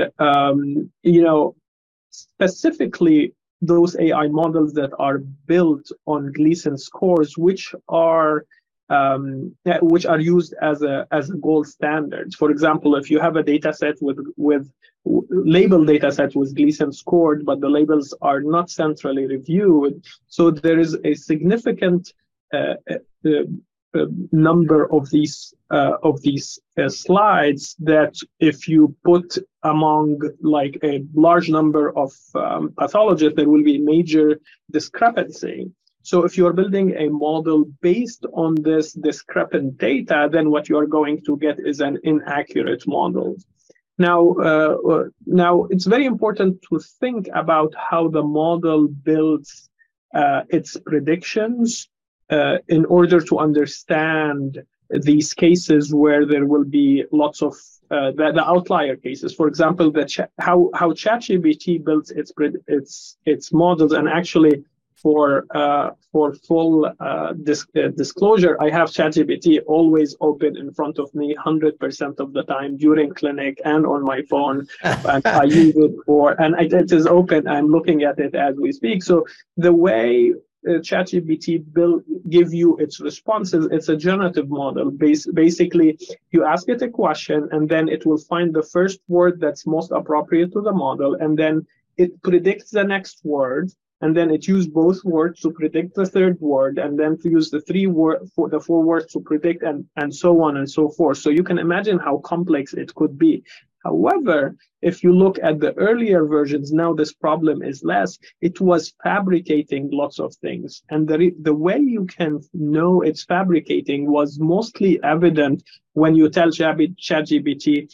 Speaker 2: specifically those AI models that are built on Gleason scores, which are used as a gold standard. For example, if you have a data set with labeled data set with Gleason scored, but the labels are not centrally reviewed, so there is a significant number of these slides that if you put among like a large number of pathologists, there will be major discrepancy. So if you're building a model based on this discrepant data, then what you're going to get is an inaccurate model. Now it's very important to think about how the model builds its predictions in order to understand these cases where there will be lots of the outlier cases. For example, how ChatGPT builds its models, and actually for full disclosure, I have ChatGPT always open in front of me 100% of the time during clinic and on my phone. And I use it it is open. I'm looking at it as we speak. So the way ChatGPT give you its responses, it's a generative model. Basically, you ask it a question, and then it will find the first word that's most appropriate to the model, and then it predicts the next word, and then it used both words to predict the third word, and then to use the four words to predict, and so on and so forth. So you can imagine how complex it could be. However, if you look at the earlier versions, now this problem is less. It was fabricating lots of things. And the way you can know it's fabricating was mostly evident when you tell ChatGPT,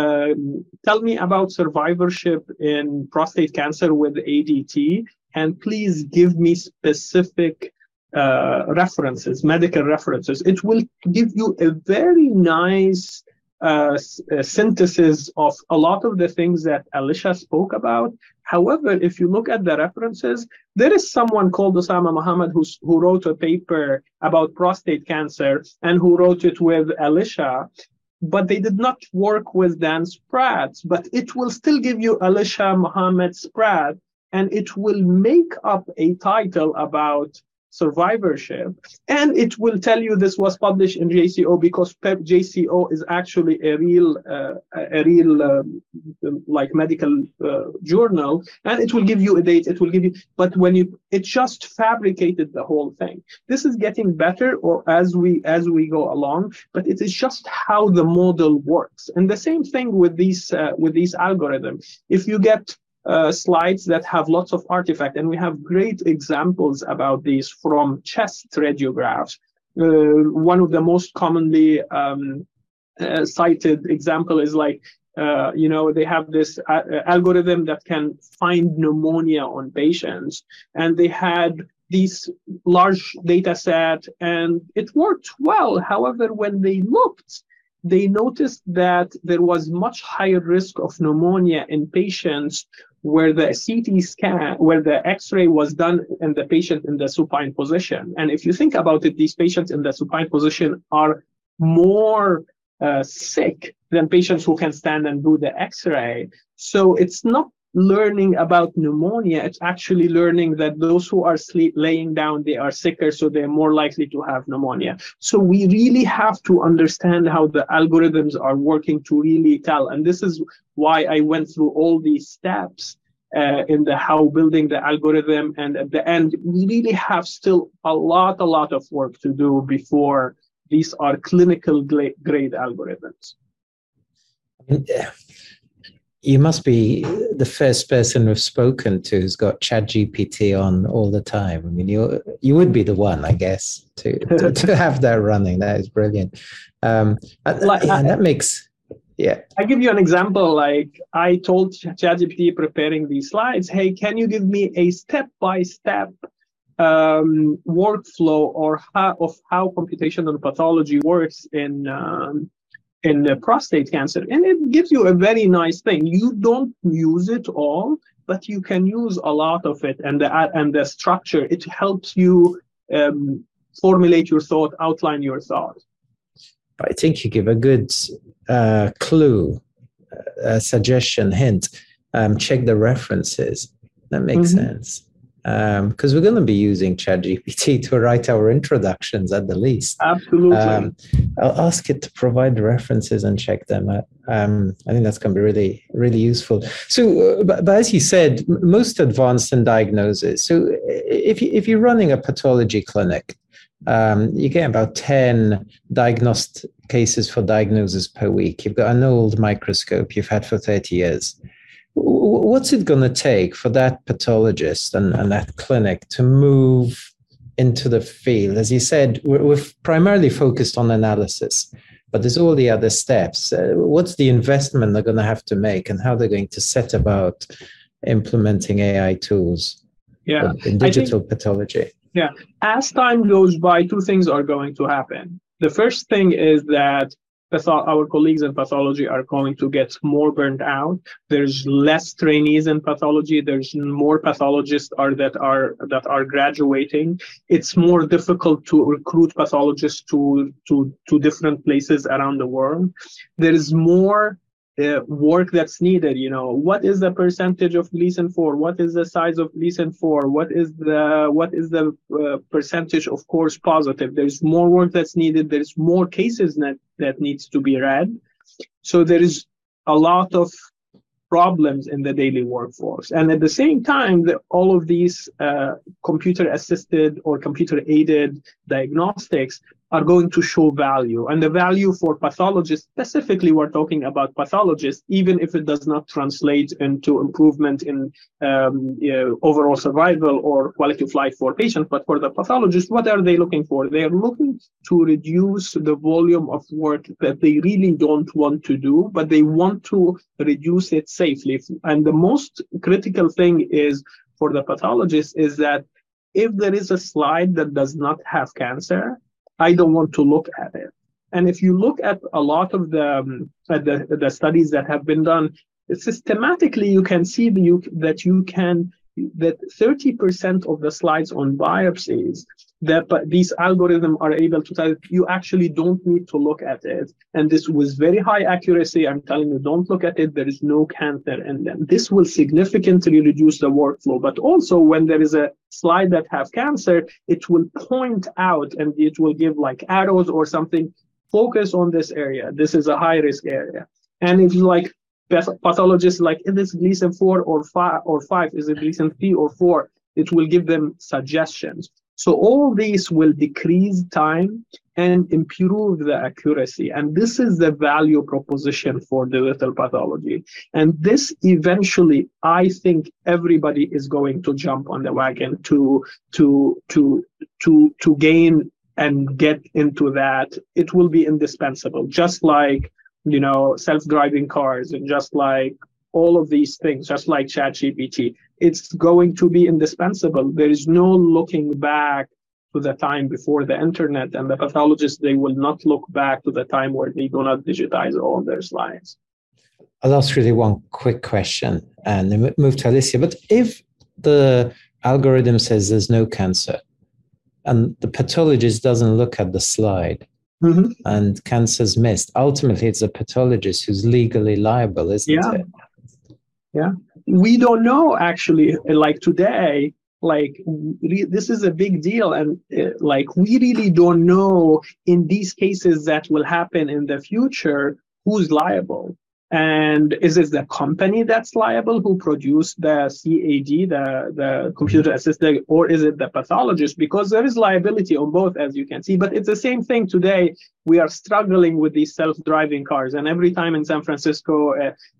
Speaker 2: tell me about survivorship in prostate cancer with ADT, and please give me specific references, medical references. It will give you a very nice synthesis of a lot of the things that Alicia spoke about. However, if you look at the references, there is someone called Osama Mohammed who wrote a paper about prostate cancer and who wrote it with Alicia, but they did not work with Dan Spratt. But it will still give you Alicia Mohammed Spratt, and it will make up a title about survivorship, and it will tell you this was published in JCO, because JCO is actually a real like medical journal, and it will give you a date. It will give you, but it just fabricated the whole thing. This is getting better, or as we go along, but it is just how the model works. And the same thing with these algorithms. If you get slides that have lots of artifacts, and we have great examples about these from chest radiographs. One of the most commonly cited example is like, they have this algorithm that can find pneumonia on patients, and they had these large data set, and it worked well. However, when they looked, they noticed that there was much higher risk of pneumonia in patients where the CT scan, where the X-ray was done in the patient in the supine position. And if you think about it, these patients in the supine position are more sick than patients who can stand and do the X-ray. So it's not learning about pneumonia, it's actually learning that those who are laying down, they are sicker, so they're more likely to have pneumonia. So we really have to understand how the algorithms are working to really tell. And this is why I went through all these steps in the how building the algorithm. And at the end, we really have still a lot of work to do before these are clinical grade algorithms.
Speaker 1: You must be the first person we've spoken to who's got ChatGPT on all the time. I mean, you would be the one, I guess, to have that running. That is brilliant. That makes, yeah.
Speaker 2: I give you an example. Like I told ChatGPT preparing these slides, hey, can you give me a step-by-step workflow or how computational pathology works in the prostate cancer, and it gives you a very nice thing. You don't use it all, but you can use a lot of it, and the structure. It helps you formulate your thought, outline your thought.
Speaker 1: I think you give a good clue, suggestion, hint. Check the references. That makes sense. Because we're going to be using ChatGPT to write our introductions at the least.
Speaker 2: Absolutely.
Speaker 1: I'll ask it to provide the references and check them out. I think that's going to be really, really useful. So, but as you said, most advanced in diagnosis. So if you're running a pathology clinic, you get about 10 diagnosed cases for diagnosis per week. You've got an old microscope you've had for 30 years. What's it going to take for that pathologist and that clinic to move into the field? As you said, we're primarily focused on analysis, but there's all the other steps. What's the investment they're going to have to make, and how they're going to set about implementing AI tools in digital pathology?
Speaker 2: Yeah, as time goes by, two things are going to happen. The first thing is that our colleagues in pathology are going to get more burned out. There's less trainees in pathology. There's more pathologists that are graduating. It's more difficult to recruit pathologists to different places around the world. There is more work that's needed. What is the percentage of Gleason 4? What is the size of Gleason 4? What is the percentage of course positive? There's more work that's needed. There's more cases that needs to be read. So there is a lot of problems in the daily workforce. And at the same time, all of these computer-assisted or computer-aided diagnostics are going to show value. And the value for pathologists, specifically we're talking about pathologists, even if it does not translate into improvement in overall survival or quality of life for patients, but for the pathologist, what are they looking for? They are looking to reduce the volume of work that they really don't want to do, but they want to reduce it safely. And the most critical thing is for the pathologist is that if there is a slide that does not have cancer, I don't want to look at it. And if you look at a lot of the studies that have been done, systematically you can see that you that 30% of the slides on biopsies that these algorithms are able to tell you actually don't need to look at it. And this was very high accuracy. I'm telling you, don't look at it. There is no cancer in them. This will significantly reduce the workflow. But also when there is a slide that have cancer, it will point out and it will give like arrows or something. Focus on this area. This is a high risk area. And if like pathologists like, is this Gleason 4 or 5? Is it Gleason 3 or 4? It will give them suggestions. So all these will decrease time and improve the accuracy. And this is the value proposition for digital pathology. And this eventually, I think everybody is going to jump on the wagon to gain and get into that. It will be indispensable, just like, you know, self-driving cars and just like all of these things, just like ChatGPT. It's going to be indispensable. There is no looking back to the time before the internet, and the pathologists, they will not look back to the time where they do not digitize all their slides.
Speaker 1: I'll ask really one quick question and then move to Alicia. But if the algorithm says there's no cancer and the pathologist doesn't look at the slide, and cancer's missed, ultimately it's a pathologist who's legally liable, isn't it?
Speaker 2: Yeah. We don't know, actually, like today, like this is a big deal. And like, we really don't know in these cases that will happen in the future, who's liable. And is it the company that's liable who produced the CAD, the computer assisted, or is it the pathologist? Because there is liability on both, as you can see. But it's the same thing today. We are struggling with these self-driving cars. And every time in San Francisco,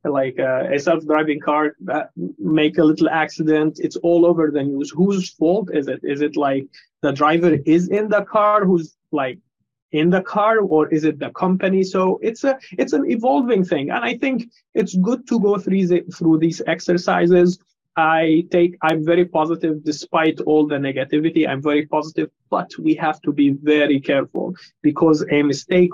Speaker 2: a self-driving car make a little accident, it's all over the news. Whose fault is it? Is it like the driver is in the car who's like in the car, or is it the company? So it's an evolving thing, and I think it's good to go through these exercises. I'm very positive despite all the negativity. I'm very positive, but we have to be very careful, because a mistake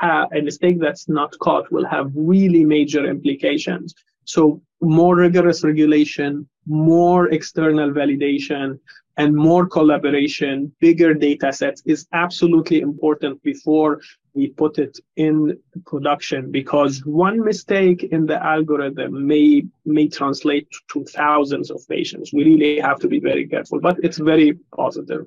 Speaker 2: that's not caught will have really major implications. So more rigorous regulation, more external validation, and more collaboration, bigger data sets is absolutely important before we put it in production, because one mistake in the algorithm may translate to thousands of patients. We really have to be very careful, but it's very positive.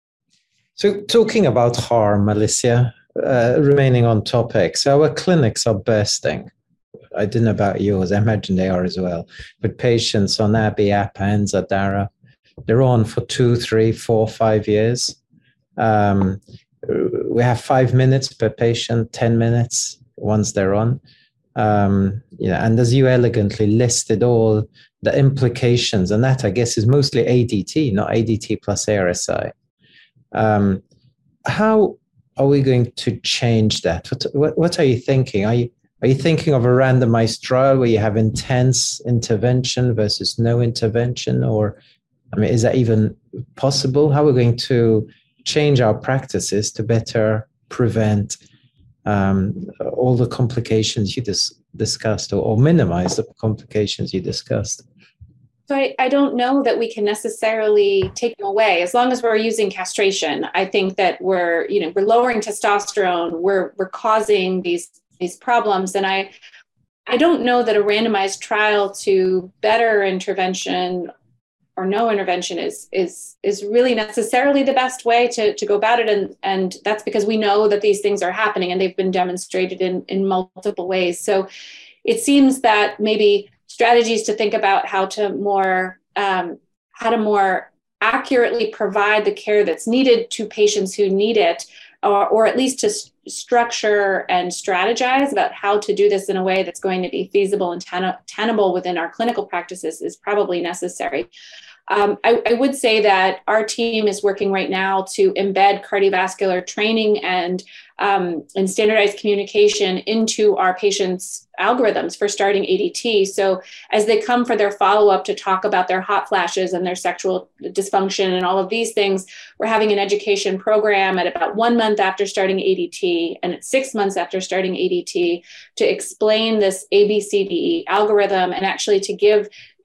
Speaker 1: So talking about harm, Alicia, remaining on topic, so our clinics are bursting. I don't know about yours, I imagine they are as well, with patients on AbbVie, APA, and Zadara. They're on for 2, 3, 4, 5 years. We have 5 minutes per patient, 10 minutes once they're on. And as you elegantly listed all the implications, and that I guess is mostly ADT, not ADT plus ARSI. How are we going to change that? What are you thinking? Are you thinking of a randomized trial where you have intense intervention versus no intervention? Or, I mean, is that even possible? How are we going to change our practices to better prevent all the complications you discussed, or minimize the complications you discussed?
Speaker 3: So I don't know that we can necessarily take them away as long as we're using castration. I think that we're lowering testosterone, we're causing these problems, and I don't know that a randomized trial to better intervention or no intervention is really necessarily the best way to go about it. And that's because we know that these things are happening and they've been demonstrated in multiple ways. So it seems that maybe strategies to think about how to more accurately provide the care that's needed to patients who need it, or at least to structure and strategize about how to do this in a way that's going to be feasible and tenable within our clinical practices is probably necessary. I would say that our team is working right now to embed cardiovascular training and standardized communication into our patients' algorithms for starting ADT. So as they come for their follow-up to talk about their hot flashes and their sexual dysfunction and all of these things, we're having an education program at about 1 month after starting ADT and at 6 months after starting ADT to explain this ABCDE algorithm and actually to give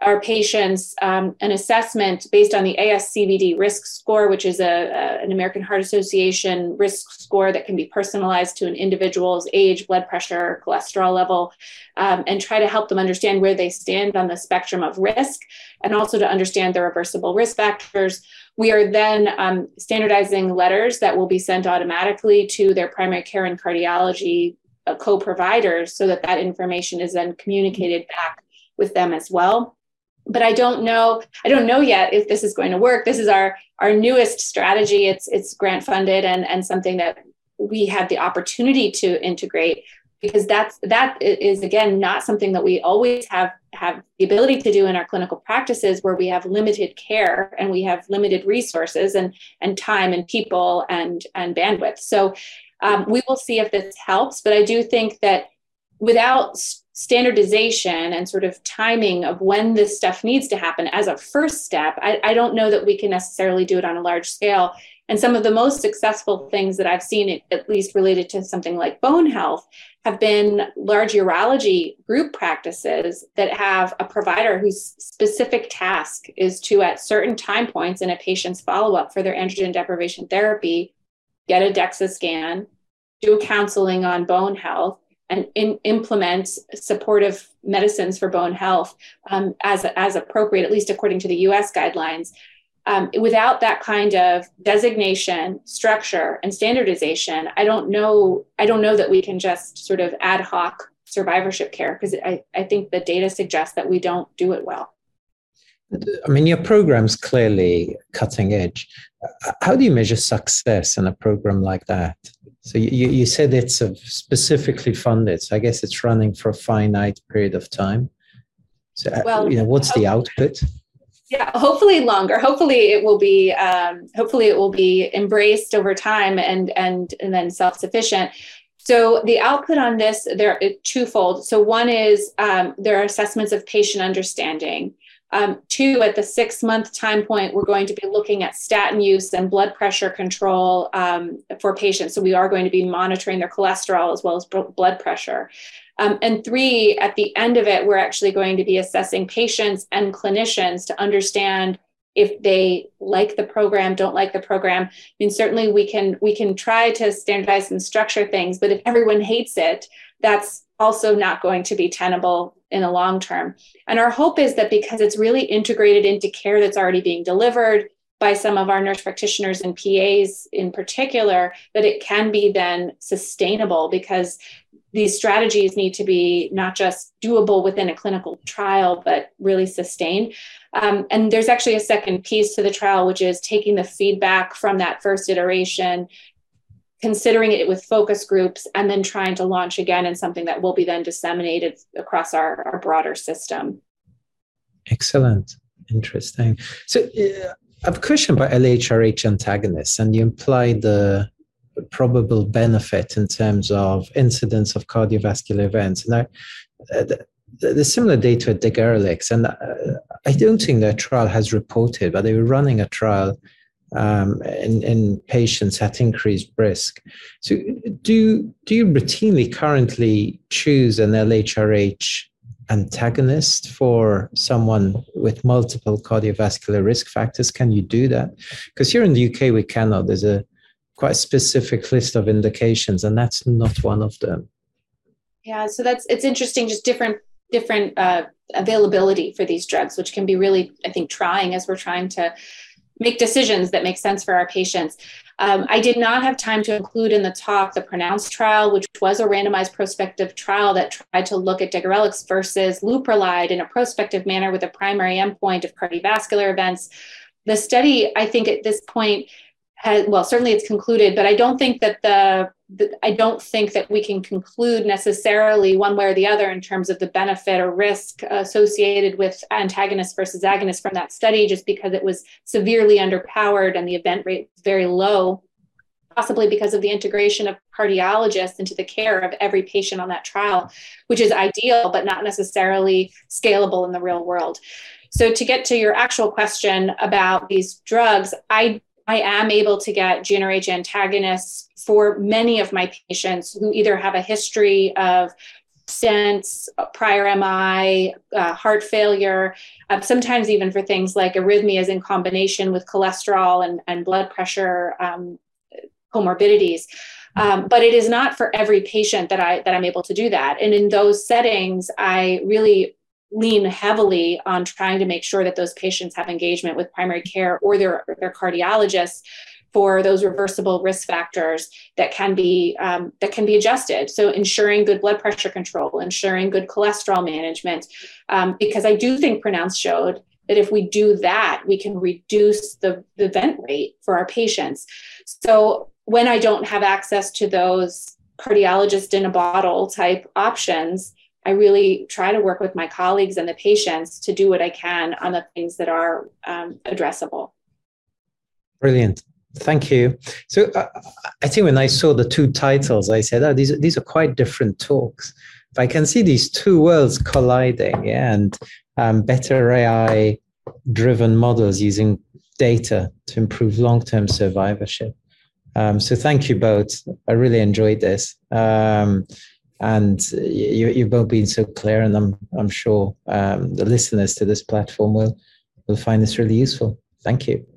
Speaker 3: our patients an assessment based on the ASCVD risk score, which is an American Heart Association risk score that can be personalized to an individual's age, blood pressure, cholesterol level, and try to help them understand where they stand on the spectrum of risk, and also to understand the reversible risk factors. We are then standardizing letters that will be sent automatically to their primary care and cardiology co-providers, so that information is then communicated back with them as well. But I don't know yet if this is going to work. This is our newest strategy. It's grant funded and something that we had the opportunity to integrate, because that is, again, not something that we always have the ability to do in our clinical practices, where we have limited care and we have limited resources and time and people and bandwidth. So we will see if this helps, but I do think that without standardization and sort of timing of when this stuff needs to happen as a first step, I don't know that we can necessarily do it on a large scale. And some of the most successful things that I've seen, at least related to something like bone health, have been large urology group practices that have a provider whose specific task is to, at certain time points in a patient's follow-up for their androgen deprivation therapy, get a DEXA scan, do counseling on bone health, and implement supportive medicines for bone health as appropriate, at least according to the US guidelines. Without that kind of designation, structure, and standardization, I don't know that we can just sort of ad hoc survivorship care, because I think the data suggests that we don't do it well.
Speaker 1: I mean, your program's clearly cutting edge. How do you measure success in a program like that? So you said it's specifically funded, so I guess it's running for a finite period of time. So, what's the output?
Speaker 3: Yeah, hopefully longer. Hopefully it will be embraced over time and then self-sufficient. So the output on this, there is twofold. So one is there are assessments of patient understanding. Two, at the 6-month time point, we're going to be looking at statin use and blood pressure control for patients. So we are going to be monitoring their cholesterol as well as blood pressure. And 3, at the end of it, we're actually going to be assessing patients and clinicians to understand if they like the program, don't like the program. I mean, certainly we can try to standardize and structure things, but if everyone hates it, that's also not going to be tenable in the long term. And our hope is that because it's really integrated into care that's already being delivered by some of our nurse practitioners and PAs in particular, that it can be then sustainable, because these strategies need to be not just doable within a clinical trial, but really sustained. And there's actually a second piece to the trial, which is taking the feedback from that first iteration, considering it with focus groups, and then trying to launch again in something that will be then disseminated across our broader system.
Speaker 1: Excellent. Interesting. So I have a question about LHRH antagonists, and you implied the probable benefit in terms of incidence of cardiovascular events. And there's similar data at Degarelix, and I don't think their trial has reported, but they were running a trial in patients at increased risk. So do you routinely currently choose an LHRH antagonist for someone with multiple cardiovascular risk factors? Can you do that? Because here in the UK, we cannot. There's a quite specific list of indications, and that's not one of them.
Speaker 3: Yeah, so it's interesting, just different availability for these drugs, which can be really, I think, trying as we're trying to make decisions that make sense for our patients. I did not have time to include in the talk the PRONOUNCE trial, which was a randomized prospective trial that tried to look at Degarelix versus Leuprolide in a prospective manner with a primary endpoint of cardiovascular events. The study, I think at this point, certainly it's concluded, but I don't think that we can conclude necessarily one way or the other in terms of the benefit or risk associated with antagonists versus agonists from that study, just because it was severely underpowered and the event rate was very low, possibly because of the integration of cardiologists into the care of every patient on that trial, which is ideal, but not necessarily scalable in the real world. So to get to your actual question about these drugs, I am able to get GnRH antagonists for many of my patients who either have a history of stents, prior MI, heart failure, sometimes even for things like arrhythmias in combination with cholesterol and blood pressure comorbidities. But it is not for every patient that I'm able to do that. And in those settings, I really lean heavily on trying to make sure that those patients have engagement with primary care or their cardiologists for those reversible risk factors that can be adjusted. So ensuring good blood pressure control, ensuring good cholesterol management, because I do think PRONOUNCE showed that if we do that, we can reduce the event rate for our patients. So when I don't have access to those cardiologist in a bottle type options, I really try to work with my colleagues and the patients to do what I can on the things that are addressable.
Speaker 1: Brilliant. Thank you. So I think when I saw the two titles, I said, oh, these are quite different talks. But I can see these two worlds colliding, yeah, and better AI-driven models using data to improve long-term survivorship. So thank you both. I really enjoyed this. And you've both been so clear, and I'm sure the listeners to this platform will find this really useful. Thank you.